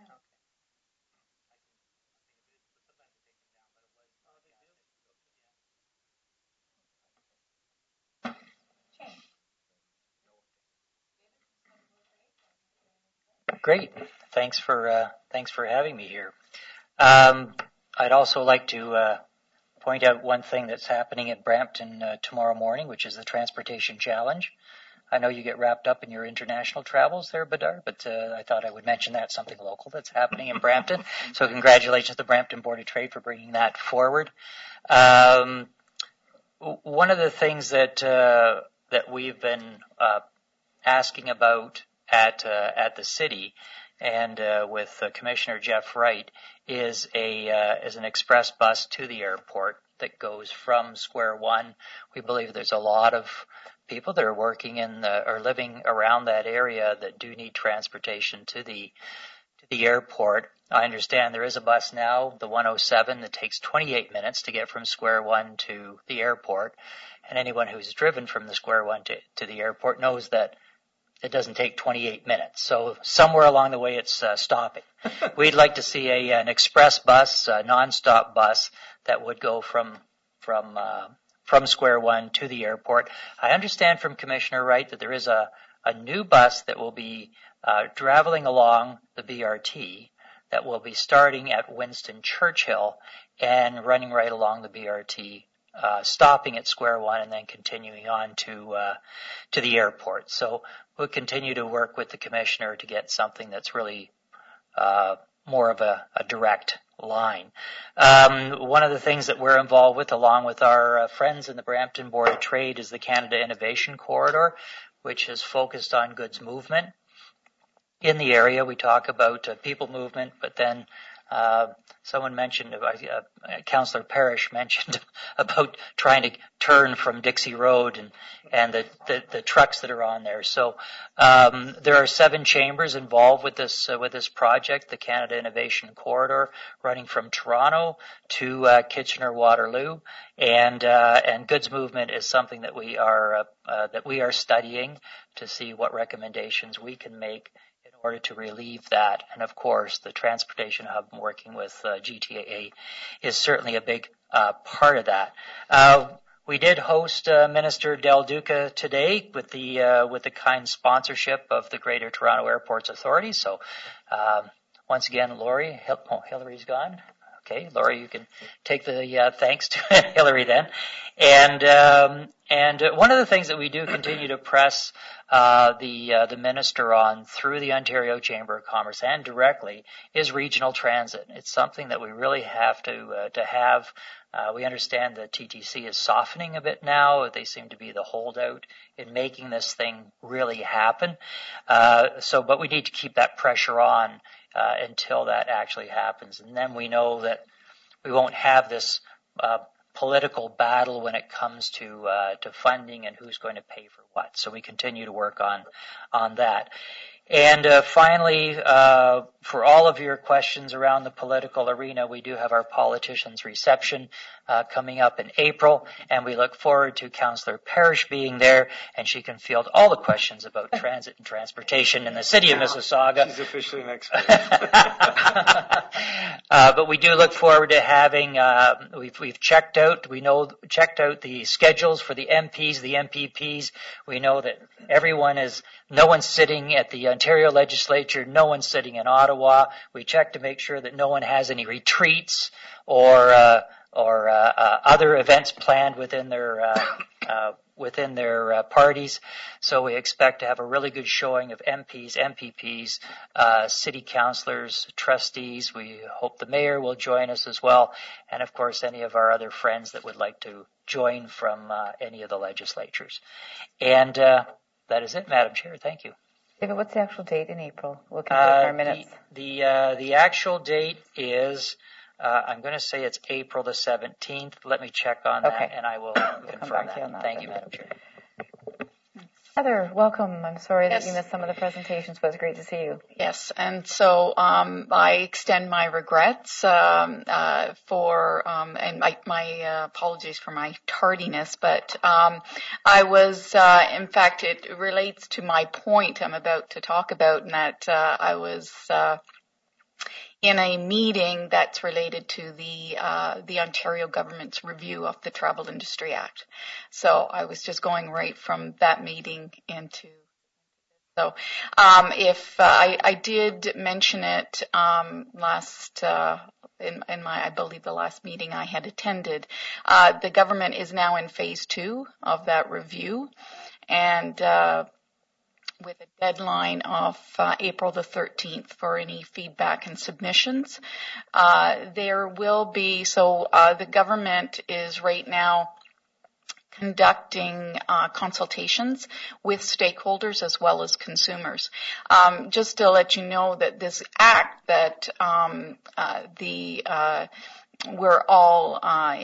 Great. Thanks for uh, thanks for having me here. Um, I'd also like to uh, point out one thing that's happening at Brampton uh, tomorrow morning, which is the Transportation Challenge. I know you get wrapped up in your international travels there, Badar, but uh, I thought I would mention that, something local that's happening in Brampton. So congratulations to the Brampton Board of Trade for bringing that forward. Um, one of the things that uh, that we've been uh, asking about at uh, at the city and uh, with uh, Commissioner Jeff Wright is a uh, is an express bus to the airport that goes from Square One. We believe there's a lot of people that are working in the, or living around that area that do need transportation to the to the airport. I understand there is a bus now, the one oh seven, that takes twenty-eight minutes to get from Square One to the airport. And anyone who's driven from the Square One to, to the airport knows that it doesn't take twenty-eight minutes. So somewhere along the way it's uh, stopping. We'd like to see a an express bus, a non-stop bus that would go from from uh, from Square One to the airport. I understand from Commissioner Wright that there is a, a new bus that will be uh, traveling along the B R T that will be starting at Winston Churchill and running right along the B R T, uh, stopping at Square One and then continuing on to uh, to the airport. So we'll continue to work with the Commissioner to get something that's really uh, more of a, a direct line. Um, one of the things that we're involved with, along with our uh, friends in the Brampton Board of Trade, is the Canada Innovation Corridor, which is focused on goods movement. In the area, we talk about uh, people movement, but then uh, someone mentioned, uh, uh, Councillor Parrish mentioned about trying to turn from Dixie Road and, and the, the, the trucks that are on there. So um, there are seven chambers involved with this uh, with this project, the Canada Innovation Corridor, running from Toronto to uh, Kitchener-Waterloo, and uh, and goods movement is something that we are uh, uh, that we are studying to see what recommendations we can make in order to relieve that. And of course, the Transportation Hub working with uh, G T A A is certainly a big uh, part of that. Uh, we did host uh, Minister Del Duca today with the uh, with the kind sponsorship of the Greater Toronto Airports Authority. So um, once again, Laurie, Hil- oh, Hillary's gone. Okay, Laurie, you can take the uh, thanks to Hillary then. And um, and one of the things that we do continue to press uh, the uh, the minister on through the Ontario Chamber of Commerce and directly is regional transit. It's something that we really have to uh, to have. Uh, we understand the T T C is softening a bit now. They seem to be the holdout in making this thing really happen. Uh, so, but we need to keep that pressure on uh, until that actually happens, and then we know that we won't have this uh, political battle when it comes to uh, to funding and who's going to pay for what. So we continue to work on on that. And uh, finally, uh, for all of your questions around the political arena, we do have our politicians' reception uh, coming up in April, and we look forward to Councillor Parrish being there, and she can field all the questions about transit and transportation in the city of Mississauga. She's officially an expert. uh, but we do look forward to having. Uh, we've we've checked out. We know checked out the schedules for the M Ps, the M P Ps. We know that everyone is. No one's sitting at the Ontario Legislature. No one's sitting in Ottawa. We check to make sure that no one has any retreats or uh, or uh, uh, other events planned within their uh, uh, within their uh, parties. So we expect to have a really good showing of M Ps, M P Ps, uh, city councillors, trustees. We hope the mayor will join us as well, and of course any of our other friends that would like to join from uh, any of the legislatures. And uh, that is it, Madam Chair. Thank you. David, what's the actual date in April? We'll complete Uh, our minutes. the the, uh, the actual date is, uh, I'm going to say it's April the seventeenth. Let me check on Okay. that, and I will come confirm back to you on that Thank then. you, Madam Chair. Heather, welcome. I'm sorry Yes. that you missed some of the presentations, but it's great to see you. Yes, and so um, I extend my regrets um, uh, for um, and my, my uh, apologies for my tardiness, but um, I was, uh, in fact, it relates to my point I'm about to talk about, in that uh, I was uh, in a meeting that's related to the uh, the Ontario government's review of the Travel Industry Act. So I was just going right from that meeting into. So um, if uh, I, I did mention it um, last uh, in, in my, I believe the last meeting I had attended, uh, the government is now in phase two of that review, and uh, with a deadline of uh, April the thirteenth for any feedback and submissions. Uh, there will be, so uh, the government is right now conducting uh, consultations with stakeholders as well as consumers. Um, just to let you know that this act that um, uh, the uh, we're all uh,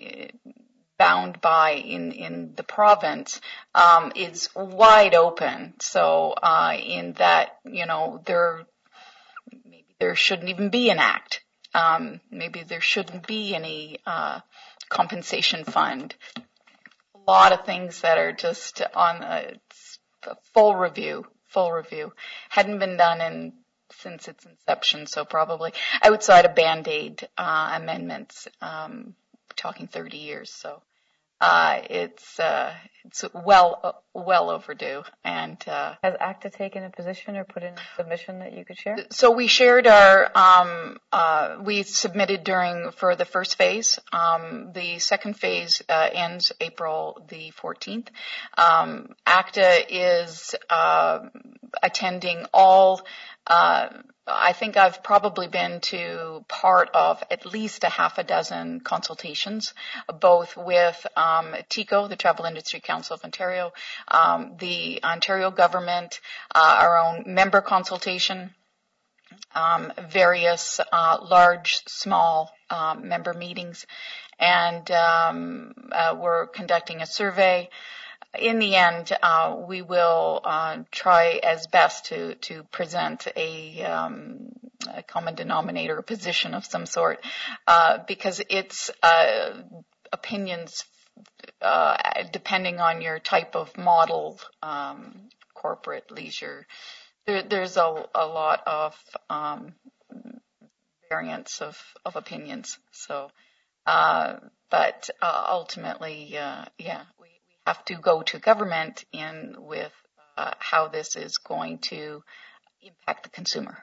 bound by in, in the province um, is wide open. So uh, in that, you know, there maybe there shouldn't even be an act. Um, maybe there shouldn't be any uh, compensation fund. A lot of things that are just on a, a full review, full review. Hadn't been done in since its inception, so probably outside of Band-Aid uh, amendments, um, talking thirty years. So uh, it's uh, it's well uh, well overdue. And uh, has ACTA taken a position or put in a submission that you could share? So we shared our um, uh, we submitted during for the first phase. Um, the second phase uh, ends April the fourteenth. Um, ACTA is uh, attending all. Uh, I think I've probably been to part of at least a half a dozen consultations, both with um, TICO, the Travel Industry Council of Ontario, um, the Ontario government, uh, our own member consultation, um, various uh, large, small um, member meetings, and um, uh, we're conducting a survey. In the end, uh, we will uh, try as best to, to present a, um, a common denominator, a position of some sort, uh, because it's uh, opinions uh, depending on your type of model, um, corporate, leisure. There, there's a, a lot of um, variance of, of opinions. So, uh, but uh, ultimately, uh, yeah, we have to go to government in with uh, how this is going to impact the consumer.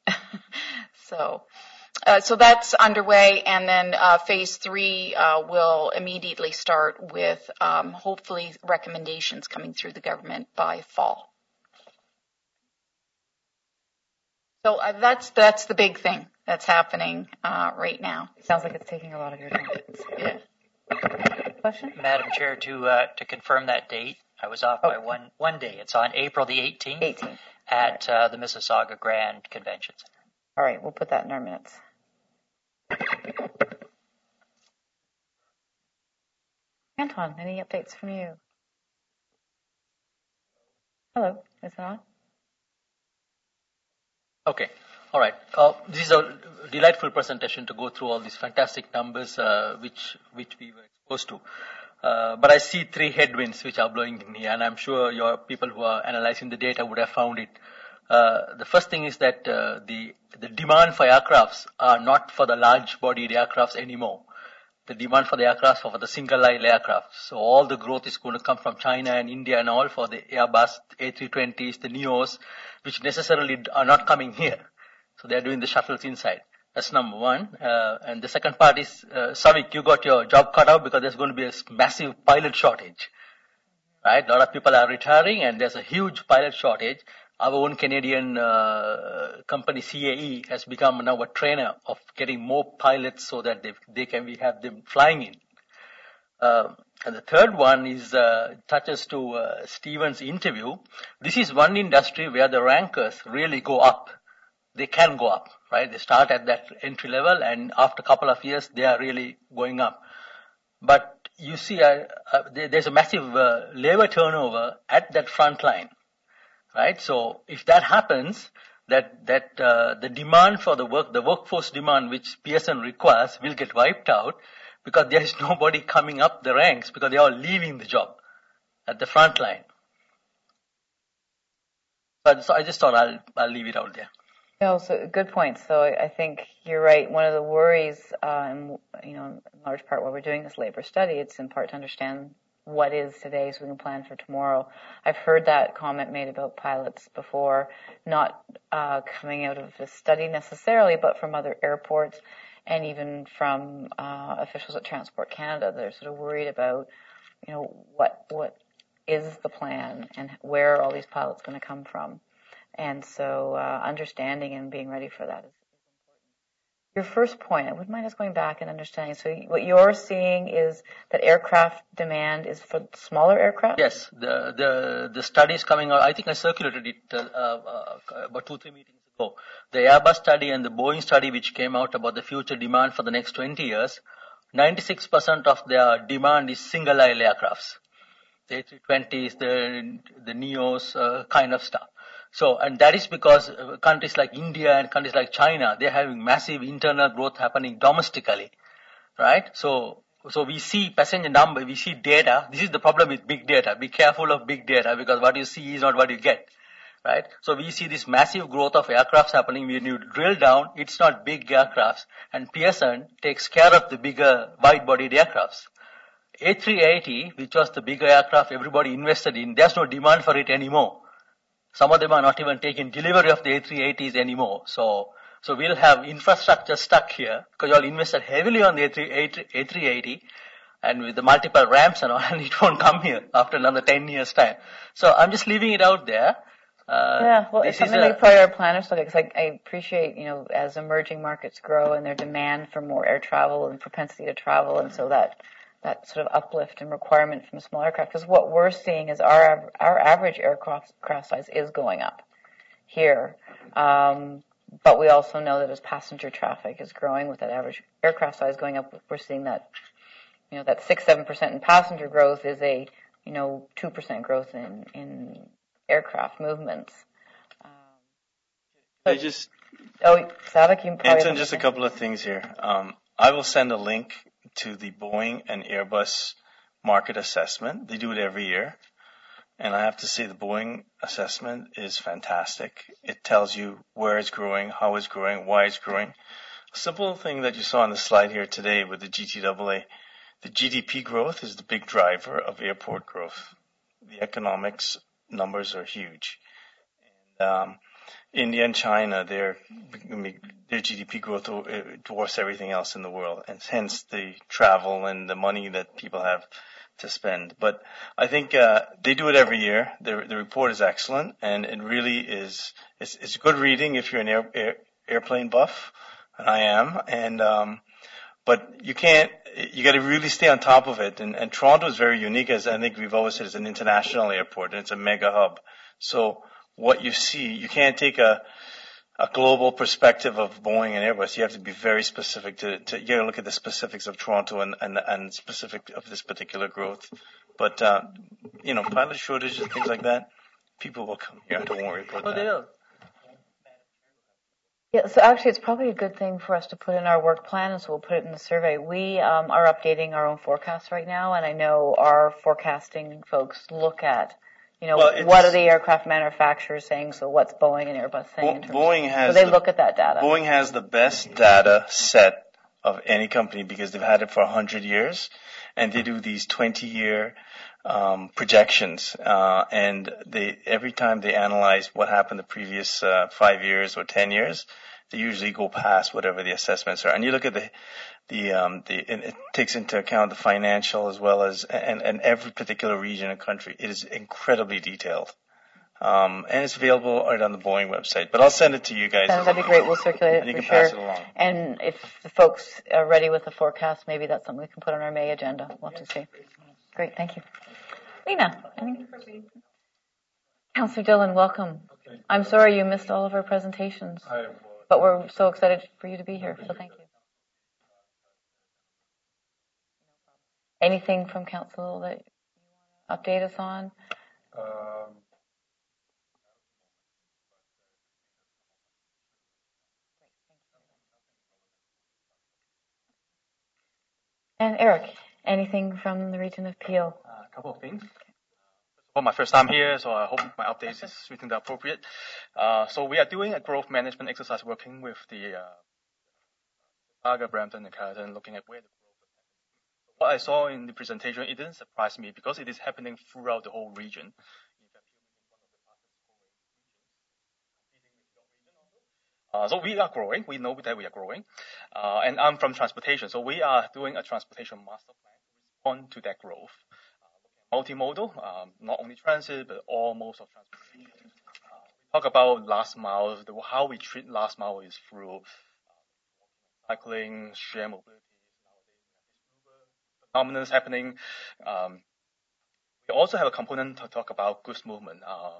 so, uh, so that's underway, and then uh, phase three uh, will immediately start with um, hopefully recommendations coming through the government by fall. So uh, that's that's the big thing that's happening uh, right now. It sounds like it's taking a lot of your time. Yeah. Question? Madam Chair, to uh, to confirm that date, I was off by one one day. It's on April the eighteenth, eighteenth. at uh, the Mississauga Grand Convention Center. All right, we'll put that in our minutes. Anton, any updates from you? Hello, is it on? Okay. All right. Uh, this is a delightful presentation to go through all these fantastic numbers uh, which which we were exposed to. Uh, but I see three headwinds which are blowing in here, and I'm sure your people who are analyzing the data would have found it. Uh, the first thing is that uh, the the demand for aircrafts are not for the large-bodied aircrafts anymore. The demand for the aircraft are for the single-aisle aircraft. So all the growth is going to come from China and India and all for the Airbus A three twenties, the Neos, which necessarily are not coming here. So they're doing the shuttles inside. That's number one. Uh, and the second part is, uh, Savik, you got your job cut out because there's going to be a massive pilot shortage. Right? A lot of people are retiring and there's a huge pilot shortage. Our own Canadian uh, company C A E has become now a trainer of getting more pilots so that they, they can we have them flying in. Uh, and the third one is uh, touches to uh, Stephen's interview. This is one industry where the rankers really go up. They can go up, right? They start at that entry level, and after a couple of years, they are really going up. But you see uh, uh, there, there's a massive uh, labor turnover at that front line, right? So if that happens, that that uh, the demand for the work, the workforce demand which Pearson requires will get wiped out because there is nobody coming up the ranks because they are all leaving the job at the front line. So, so I just thought I'll I'll leave it out there. No, so good point. So I think you're right. One of the worries, uh, and you know, in large part, while we're doing this labor study, it's in part to understand what is today so we can plan for tomorrow. I've heard that comment made about pilots before, not uh, coming out of the study necessarily, but from other airports and even from uh, officials at Transport Canada. They're sort of worried about, you know, what what is the plan and where are all these pilots going to come from. And so uh, understanding and being ready for that is, is important. Your first point, I wouldn't mind us going back and understanding. So what you're seeing is that aircraft demand is for smaller aircraft? Yes, the the the study is coming out. I think I circulated it uh, uh, about two, three meetings ago. The Airbus study and the Boeing study, which came out about the future demand for the next twenty years, ninety-six percent of their demand is single-aisle aircrafts. The A three twenties, the the Neos, uh, kind of stuff. So, and that is because countries like India and countries like China, they're having massive internal growth happening domestically, right? So, so we see passenger number, we see data. This is the problem with big data. Be careful of big data because what you see is not what you get, right? So we see this massive growth of aircrafts happening. When you drill down, it's not big aircrafts. And Pearson takes care of the bigger wide-bodied aircrafts. A three eighty, which was the bigger aircraft everybody invested in, there's no demand for it anymore. Some of them are not even taking delivery of the A three eighties anymore. So, so we'll have infrastructure stuck here because you all invested heavily on the A three eighty and with the multiple ramps and all, and it won't come here after another ten years time. So I'm just leaving it out there. Uh, yeah, well, it's something like probably our planners look at because I, I appreciate, you know, as emerging markets grow and their demand for more air travel and propensity to travel, and so that that sort of uplift and requirement from small aircraft. Because what we're seeing is our our average aircraft craft size is going up here. Um, but we also know that as passenger traffic is growing with that average aircraft size going up, we're seeing that, you know, that six, seven percent in passenger growth is a, you know, two percent growth in, in aircraft movements. Um, I just, oh, Savik, you probably Anton, just a couple of things here. Um, I will send a link to the Boeing and Airbus market assessment. They do it every year. And I have to say the Boeing assessment is fantastic. It tells you where it's growing, how it's growing, why it's growing. A simple thing that you saw on the slide here today with the G T A A, the G D P growth is the big driver of airport growth. The economics numbers are huge. And, um, India and China, their their G D P growth dwarfs everything else in the world, and hence the travel and the money that people have to spend. But I think uh, they do it every year. The the report is excellent, and it really is. It's, it's good reading if you're an air, air, airplane buff, and I am. And um, but you can't. You got to really stay on top of it. And, and Toronto is very unique, as I think we've always said, it's an international airport, and it's a mega hub. So what you see, you can't take a a global perspective of Boeing and Airbus. You have to be very specific to, to you got to look at the specifics of Toronto and, and, and specific of this particular growth. But, uh, you know, pilot shortages and things like that, people will come here. Don't worry about oh, that. They will. Yeah, so actually it's probably a good thing for us to put in our work plan, and so we'll put it in the survey. We um, are updating our own forecasts right now, and I know our forecasting folks look at, you know, well, what are the aircraft manufacturers saying, so what's Boeing and Airbus saying? In terms Boeing has so they the, look at that data. Boeing has the best data set of any company because they've had it for one hundred years, and they do these twenty-year um, projections, uh, and they every time they analyze what happened the previous uh, five years or ten years, they usually go past whatever the assessments are. And you look at the the um the it takes into account the financial as well as and, and every particular region and country. It is incredibly detailed. Um, and it's available right on the Boeing website. But I'll send it to you guys. That'd be great. We'll circulate and it you for can pass sure. it along. And if the folks are ready with the forecast, maybe that's something we can put on our May agenda. We'll have to see. Great, thank you. Lena. Councillor Dillon, welcome. Okay. I'm sorry you missed all of our presentations, I, but we're so excited for you to be here, so thank you. Anything from council that you want to update us on? Um, And Eric, anything from the region of Peel? a couple of things. Well, my first time here, so I hope my updates is within the appropriate. Uh, so we are doing a growth management exercise working with the uh, Mississauga, Brampton, and Carleton, looking at where the growth is happening. What I saw in the presentation, it didn't surprise me because it is happening throughout the whole region. Uh, so we are growing. We know that we are growing. Uh, and I'm from transportation, so we are doing a transportation master plan to respond to that growth. Uh, multimodal, um, not only transit, but all modes of transportation. Uh, we talk about last mile. The, how we treat last mile is through uh, cycling, share mobility. Phenomenon is happening. Um, we also have a component to talk about goods movement. Uh,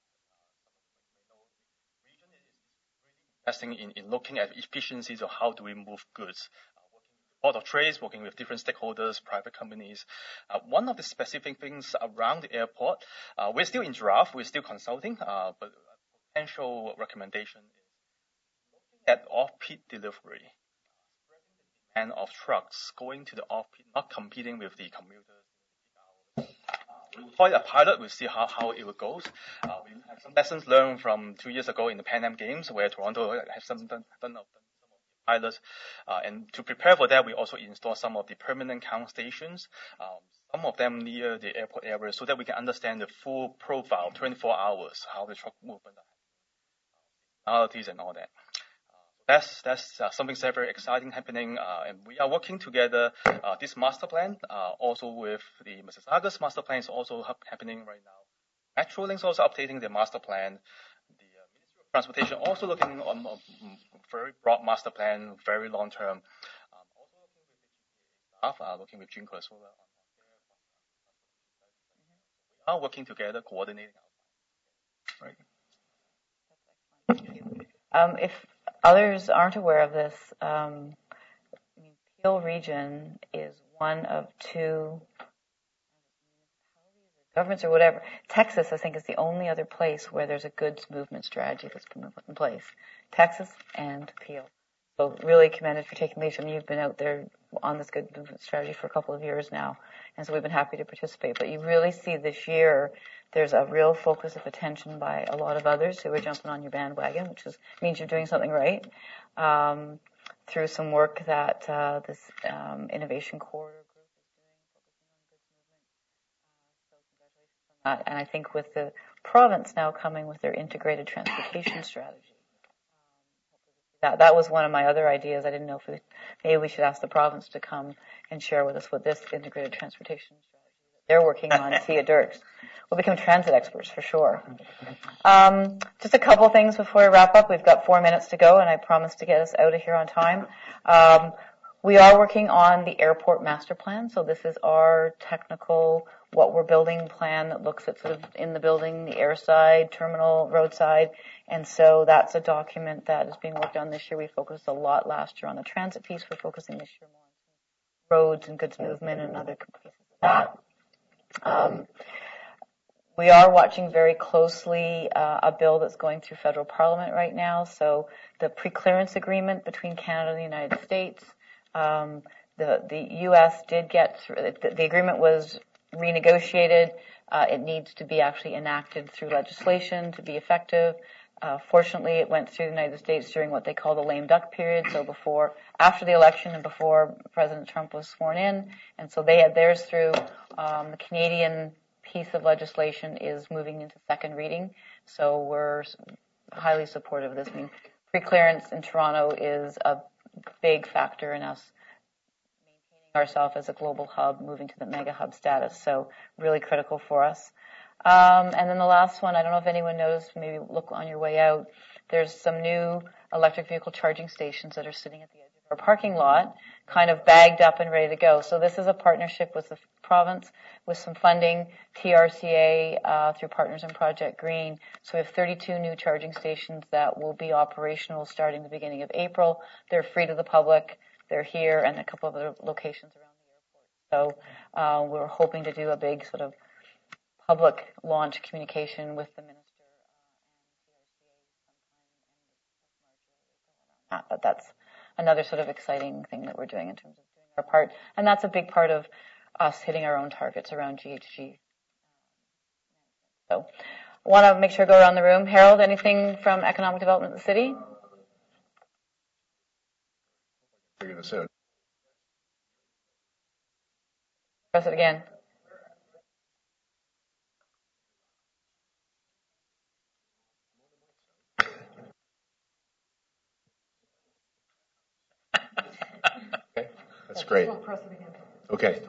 investing in, in looking at efficiencies of how do we move goods. Uh, working with the Board of Trade, working with different stakeholders, private companies. Uh, one of the specific things around the airport, uh, we're still in draft, we're still consulting, uh, but a potential recommendation is looking at off-peak delivery, uh, spreading the demand of trucks going to the off-peak, not competing with the commuters. We'll try a pilot. We'll see how, how it goes. Uh, we have some lessons learned from two years ago in the Pan Am Games, where Toronto has some done, done some of the pilots. Uh, and to prepare for that, we also install some of the permanent count stations, um, some of them near the airport area, so that we can understand the full profile, twenty-four hours, how the truck movement, functionalities, and all that. That's that's uh, something that's very exciting happening, uh, and we are working together. Uh, this master plan, uh, also with the Mississauga's master plan, is also ha- happening right now. Metrolinx also updating their master plan. The uh, Ministry of Transportation also looking on a very broad master plan, very long term. Um, also looking with the G T A staff, uh, looking with Jinko as well on, on their. We are working together, coordinating our plans. Right. Thank you. Um, if others aren't aware of this, um, I mean, Peel Region is one of two governments or whatever. Texas, I think, is the only other place where there's a goods movement strategy that's been put in place. Texas and Peel. So really commended for taking lead. I mean, you've been out there on this goods movement strategy for a couple of years now, and so we've been happy to participate. But you really see this year there's a real focus of attention by a lot of others who are jumping on your bandwagon, which is, means you're doing something right, um, through some work that uh, this um, Innovation Corridor group is doing, focusing on goods movement. Uh, so congratulations on that. And I think with the province now coming with their integrated transportation strategy, um, that that was one of my other ideas. I didn't know if we, maybe we should ask the province to come and share with us what this integrated transportation strategy that they're working on. Tia Dirks. We'll become transit experts for sure. Um, just a couple things before we wrap up. We've got four minutes to go, and I promise to get us out of here on time. Um, we are working on the airport master plan. So this is our technical, what we're building plan that looks at sort of in the building, the airside, terminal, roadside. And so that's a document that is being worked on this year. We focused a lot last year on the transit piece. We're focusing this year more on roads and goods movement and other pieces of that. Um, We are watching very closely uh, a bill that's going through federal parliament right now. So the pre-clearance agreement between Canada and the United States, um, the the U S did get through. The, the agreement was renegotiated. Uh, it needs to be actually enacted through legislation to be effective. Uh, fortunately, it went through the United States during what they call the lame duck period, so before, after the election and before President Trump was sworn in, and so they had theirs through. Um, the Canadian piece of legislation is moving into second reading, so we're highly supportive of this. I mean, pre-clearance in Toronto is a big factor in us maintaining ourselves as a global hub, moving to the mega hub status, so really critical for us. Um, and then the last one, I don't know if anyone noticed, maybe look on your way out, there's some new electric vehicle charging stations that are sitting at the edge of our parking lot, kind of bagged up and ready to go. So this is a partnership with the province with some funding, T R C A uh, through Partners in Project Green. So we have thirty-two new charging stations that will be operational starting the beginning of April. They're free to the public. They're here and a couple of other locations around the airport. So Uh, we're hoping to do a big sort of public launch communication with the minister uh, and T R C A sometime. But that's another sort of exciting thing that we're doing in terms of doing our part. And that's a big part of us hitting our own targets around G H G. So I want to make sure I go around the room. Harold, anything from economic development of the city? Figure this out. Press it again. Okay, that's great. Okay.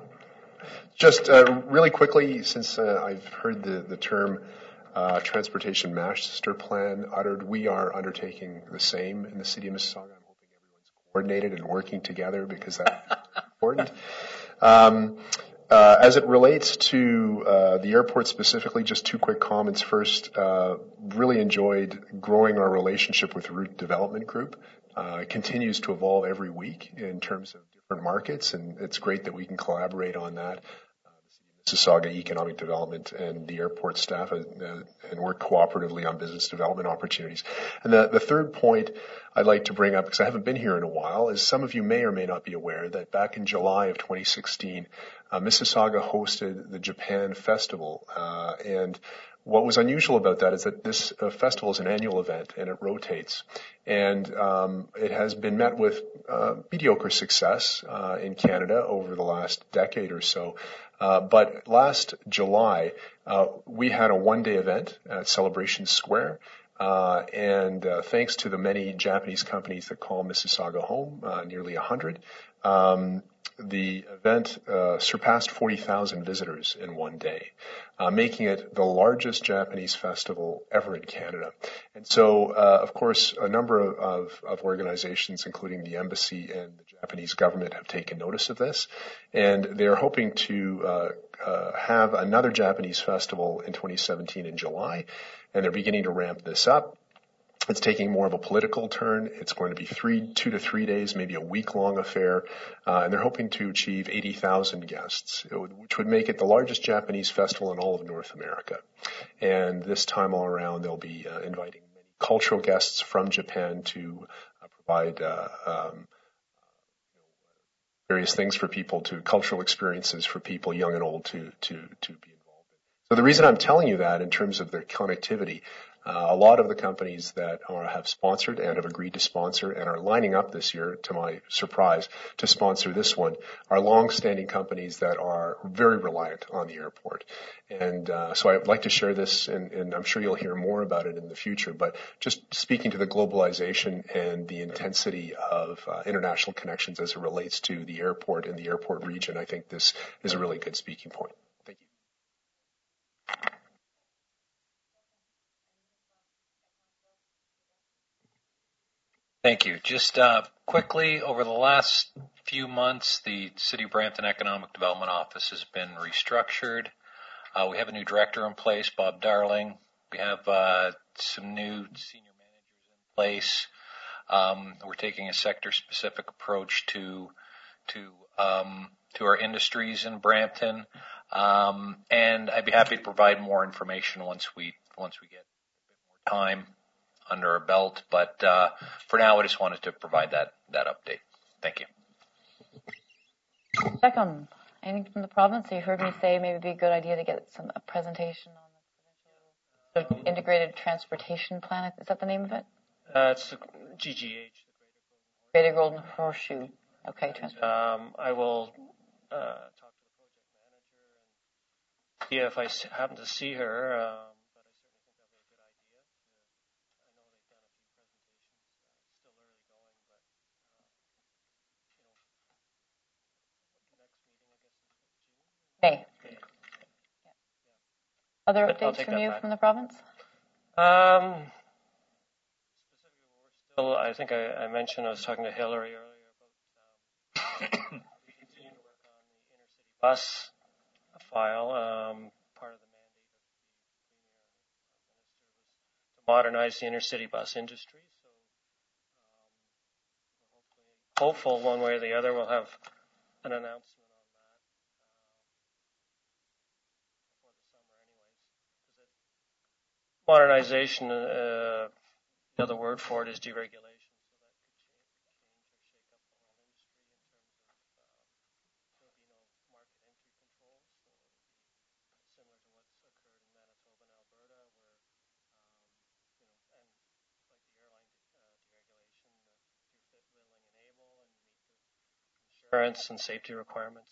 Just uh, really quickly, since uh, I've heard the, the term uh, Transportation Master Plan uttered, we are undertaking the same in the city of Mississauga. I'm hoping everyone's coordinated and working together because that's important. Um, uh, as it relates to uh, the airport specifically, just two quick comments. First, uh, really enjoyed growing our relationship with Route Development Group. Uh, it continues to evolve every week in terms of different markets, and it's great that we can collaborate on that. Mississauga Economic Development and the airport staff, uh, and work cooperatively on business development opportunities. And the, the third point I'd like to bring up, because I haven't been here in a while, is some of you may or may not be aware that back in July of twenty sixteen, uh, Mississauga hosted the Japan Festival, uh, and what was unusual about that is that this uh, festival is an annual event and it rotates. And um, it has been met with uh, mediocre success uh, in Canada over the last decade or so. Uh, but last July, uh, we had a one-day event at Celebration Square. Uh, and uh, thanks to the many Japanese companies that call Mississauga home, uh, nearly one hundred, um, the event uh, surpassed forty thousand visitors in one day, uh, making it the largest Japanese festival ever in Canada. And so, uh, of course, a number of, of, of organizations, including the embassy and the Japanese government, have taken notice of this, and they're hoping to uh, uh, have another Japanese festival in twenty seventeen in July, and they're beginning to ramp this up. It's taking more of a political turn. It's going to be three, two to three days, maybe a week-long affair, uh, and they're hoping to achieve eighty thousand guests, which would make it the largest Japanese festival in all of North America. And this time all around, they'll be uh, inviting many cultural guests from Japan to uh, provide uh, um, various things for people, to cultural experiences for people, young and old, to to to be involved in. So the reason I'm telling you that in terms of their connectivity. Uh, a lot of the companies that are, have sponsored and have agreed to sponsor and are lining up this year, to my surprise, to sponsor this one, are long-standing companies that are very reliant on the airport. And uh, so I'd like to share this, and, and I'm sure you'll hear more about it in the future, but just speaking to the globalization and the intensity of uh, international connections as it relates to the airport and the airport region, I think this is a really good speaking point. Thank you. Thank you. Just uh, quickly, over the last few months, the City of Brampton Economic Development Office has been restructured. Uh, we have a new director in place, Bob Darling. We have uh, some new senior managers in place. Um, we're taking a sector-specific approach to to um, to our industries in Brampton, um, and I'd be happy to provide more information once we once we get a bit more time under our belt, but uh, for now, I just wanted to provide that that update. Thank you. Second, anything from the province? You heard me say maybe it'd be a good idea to get some a presentation on the provincial integrated transportation plan. Is that the name of it? Uh, it's the G G H, the Greater Golden Horseshoe. Okay, transport. Um, I will uh, talk to the project manager and see if I happen to see her. Um, May. Yeah. Other updates from you from the province? Um, specifically, we're still, I think I, I mentioned, I was talking to Hillary earlier about um, we continue to work on the intercity bus file. Um, part of the mandate of the Premier Minister was to modernize the intercity bus industry. So um, we're hopefully hopeful one way or the other we'll have an announcement. modernization, uh, the other word for it is deregulation. Insurance and safety requirements.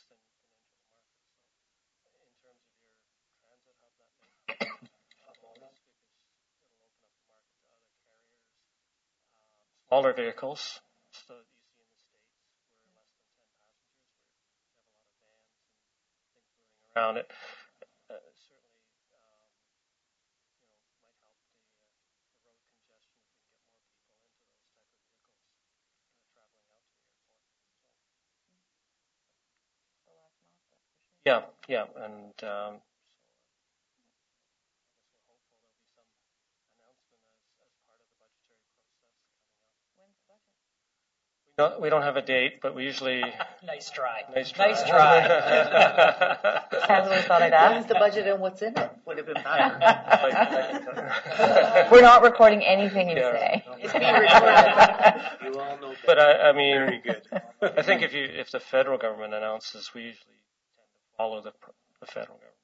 Smaller vehicles, so that you see in the States, where less than ten passengers, where you have a lot of vans and things moving around it. Uh, certainly, um, you know, might help the, uh, the road congestion if we can get more people into those type of vehicles uh, traveling out to the airport. So. Yeah, yeah, and um, No, we don't have a date, but we usually. Nice try. Nice try. Nice try. That's what we thought I'd ask. When's the budget and what's in it? Would have been better. We're not recording anything you Yeah. say. It's being recorded. You all know. But I, I mean, very good. I think if you if the federal government announces, we usually tend to follow the the federal government.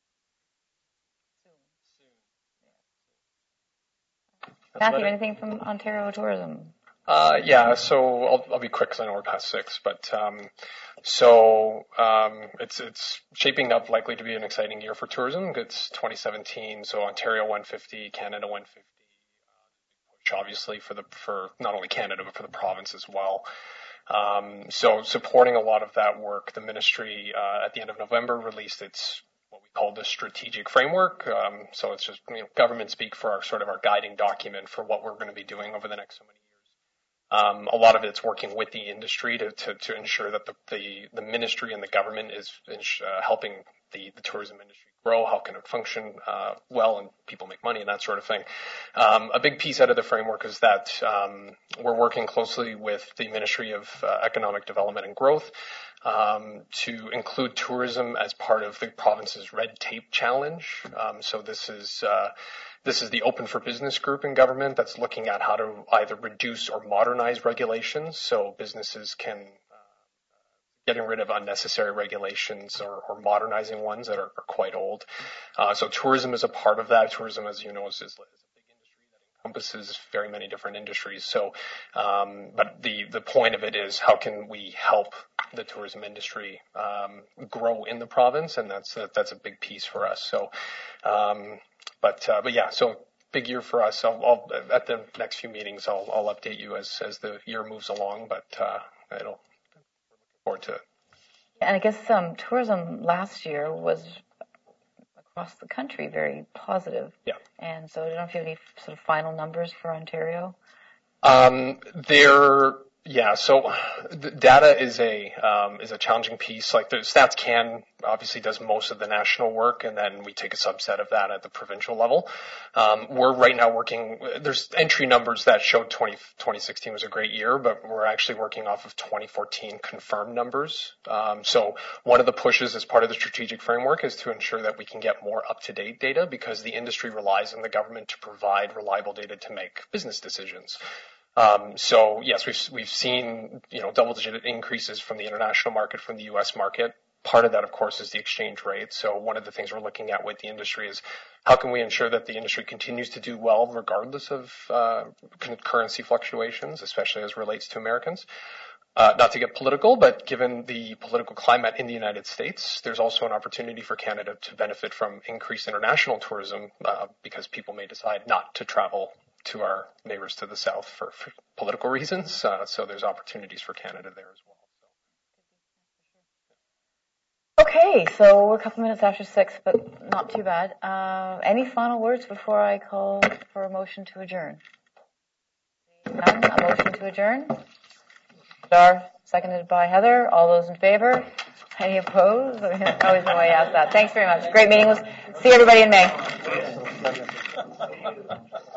Matthew, anything from Ontario Tourism? Uh, yeah, so I'll, I'll be quick because I know we're past six, but um, so um, it's it's shaping up likely to be an exciting year for tourism. It's twenty seventeen, so Ontario one fifty, Canada one fifty, uh, which obviously for the for not only Canada but for the province as well. Um, so supporting a lot of that work, the ministry uh, at the end of November released its what we call the strategic framework. Um, so it's just you know, government speak for our sort of our guiding document for what we're going to be doing over the next so many years. Um, a lot of it's working with the industry to, to, to ensure that the, the, the ministry and the government is uh, helping the, the tourism industry grow. How can it function uh, well and people make money and that sort of thing. Um, a big piece out of the framework is that um, we're working closely with the Ministry of uh, Economic Development and Growth um, to include tourism as part of the province's red tape challenge. Um, so this is uh, This is the Open for Business group in government that's looking at how to either reduce or modernize regulations so businesses can uh, getting rid of unnecessary regulations or, or modernizing ones that are, are quite old. Uh, so tourism is a part of that. Tourism, as you know, is, is a big industry that encompasses very many different industries. So, um, but the, the point of it is how can we help the tourism industry um, grow in the province, and that's that, that's a big piece for us. So. Um, But uh, but yeah, so big year for us. I'll, I'll at the next few meetings I'll I'll update you as as the year moves along. But uh, it'll we're looking forward to it. And I guess um, tourism last year was across the country very positive. Yeah. And so I don't know if you have any sort of final numbers for Ontario. Um, there. Yeah, so the data is a um, is a challenging piece. Like the Stats Can obviously does most of the national work, and then we take a subset of that at the provincial level. Um, we're right now working. There's entry numbers that showed twenty, twenty sixteen was a great year, but we're actually working off of twenty fourteen confirmed numbers. Um, so one of the pushes as part of the strategic framework is to ensure that we can get more up to date data because the industry relies on the government to provide reliable data to make business decisions. Um, so yes, we've, we've seen, you know, double digit increases from the international market, from the U S market. Part of that, of course, is the exchange rate. So one of the things we're looking at with the industry is how can we ensure that the industry continues to do well regardless of, uh, currency fluctuations, especially as relates to Americans. Uh, not to get political, but given the political climate in the United States, there's also an opportunity for Canada to benefit from increased international tourism, uh, because people may decide not to travel to our neighbors to the south for, for political reasons. Uh, so there's opportunities for Canada there as well. Okay, so we're a couple minutes after six, but not too bad. Uh, any final words before I call for a motion to adjourn? None? A motion to adjourn? Dar, seconded by Heather. All those in favor? Any opposed? I always know why I ask that. Thanks very much. Great meeting. We'll see everybody in May.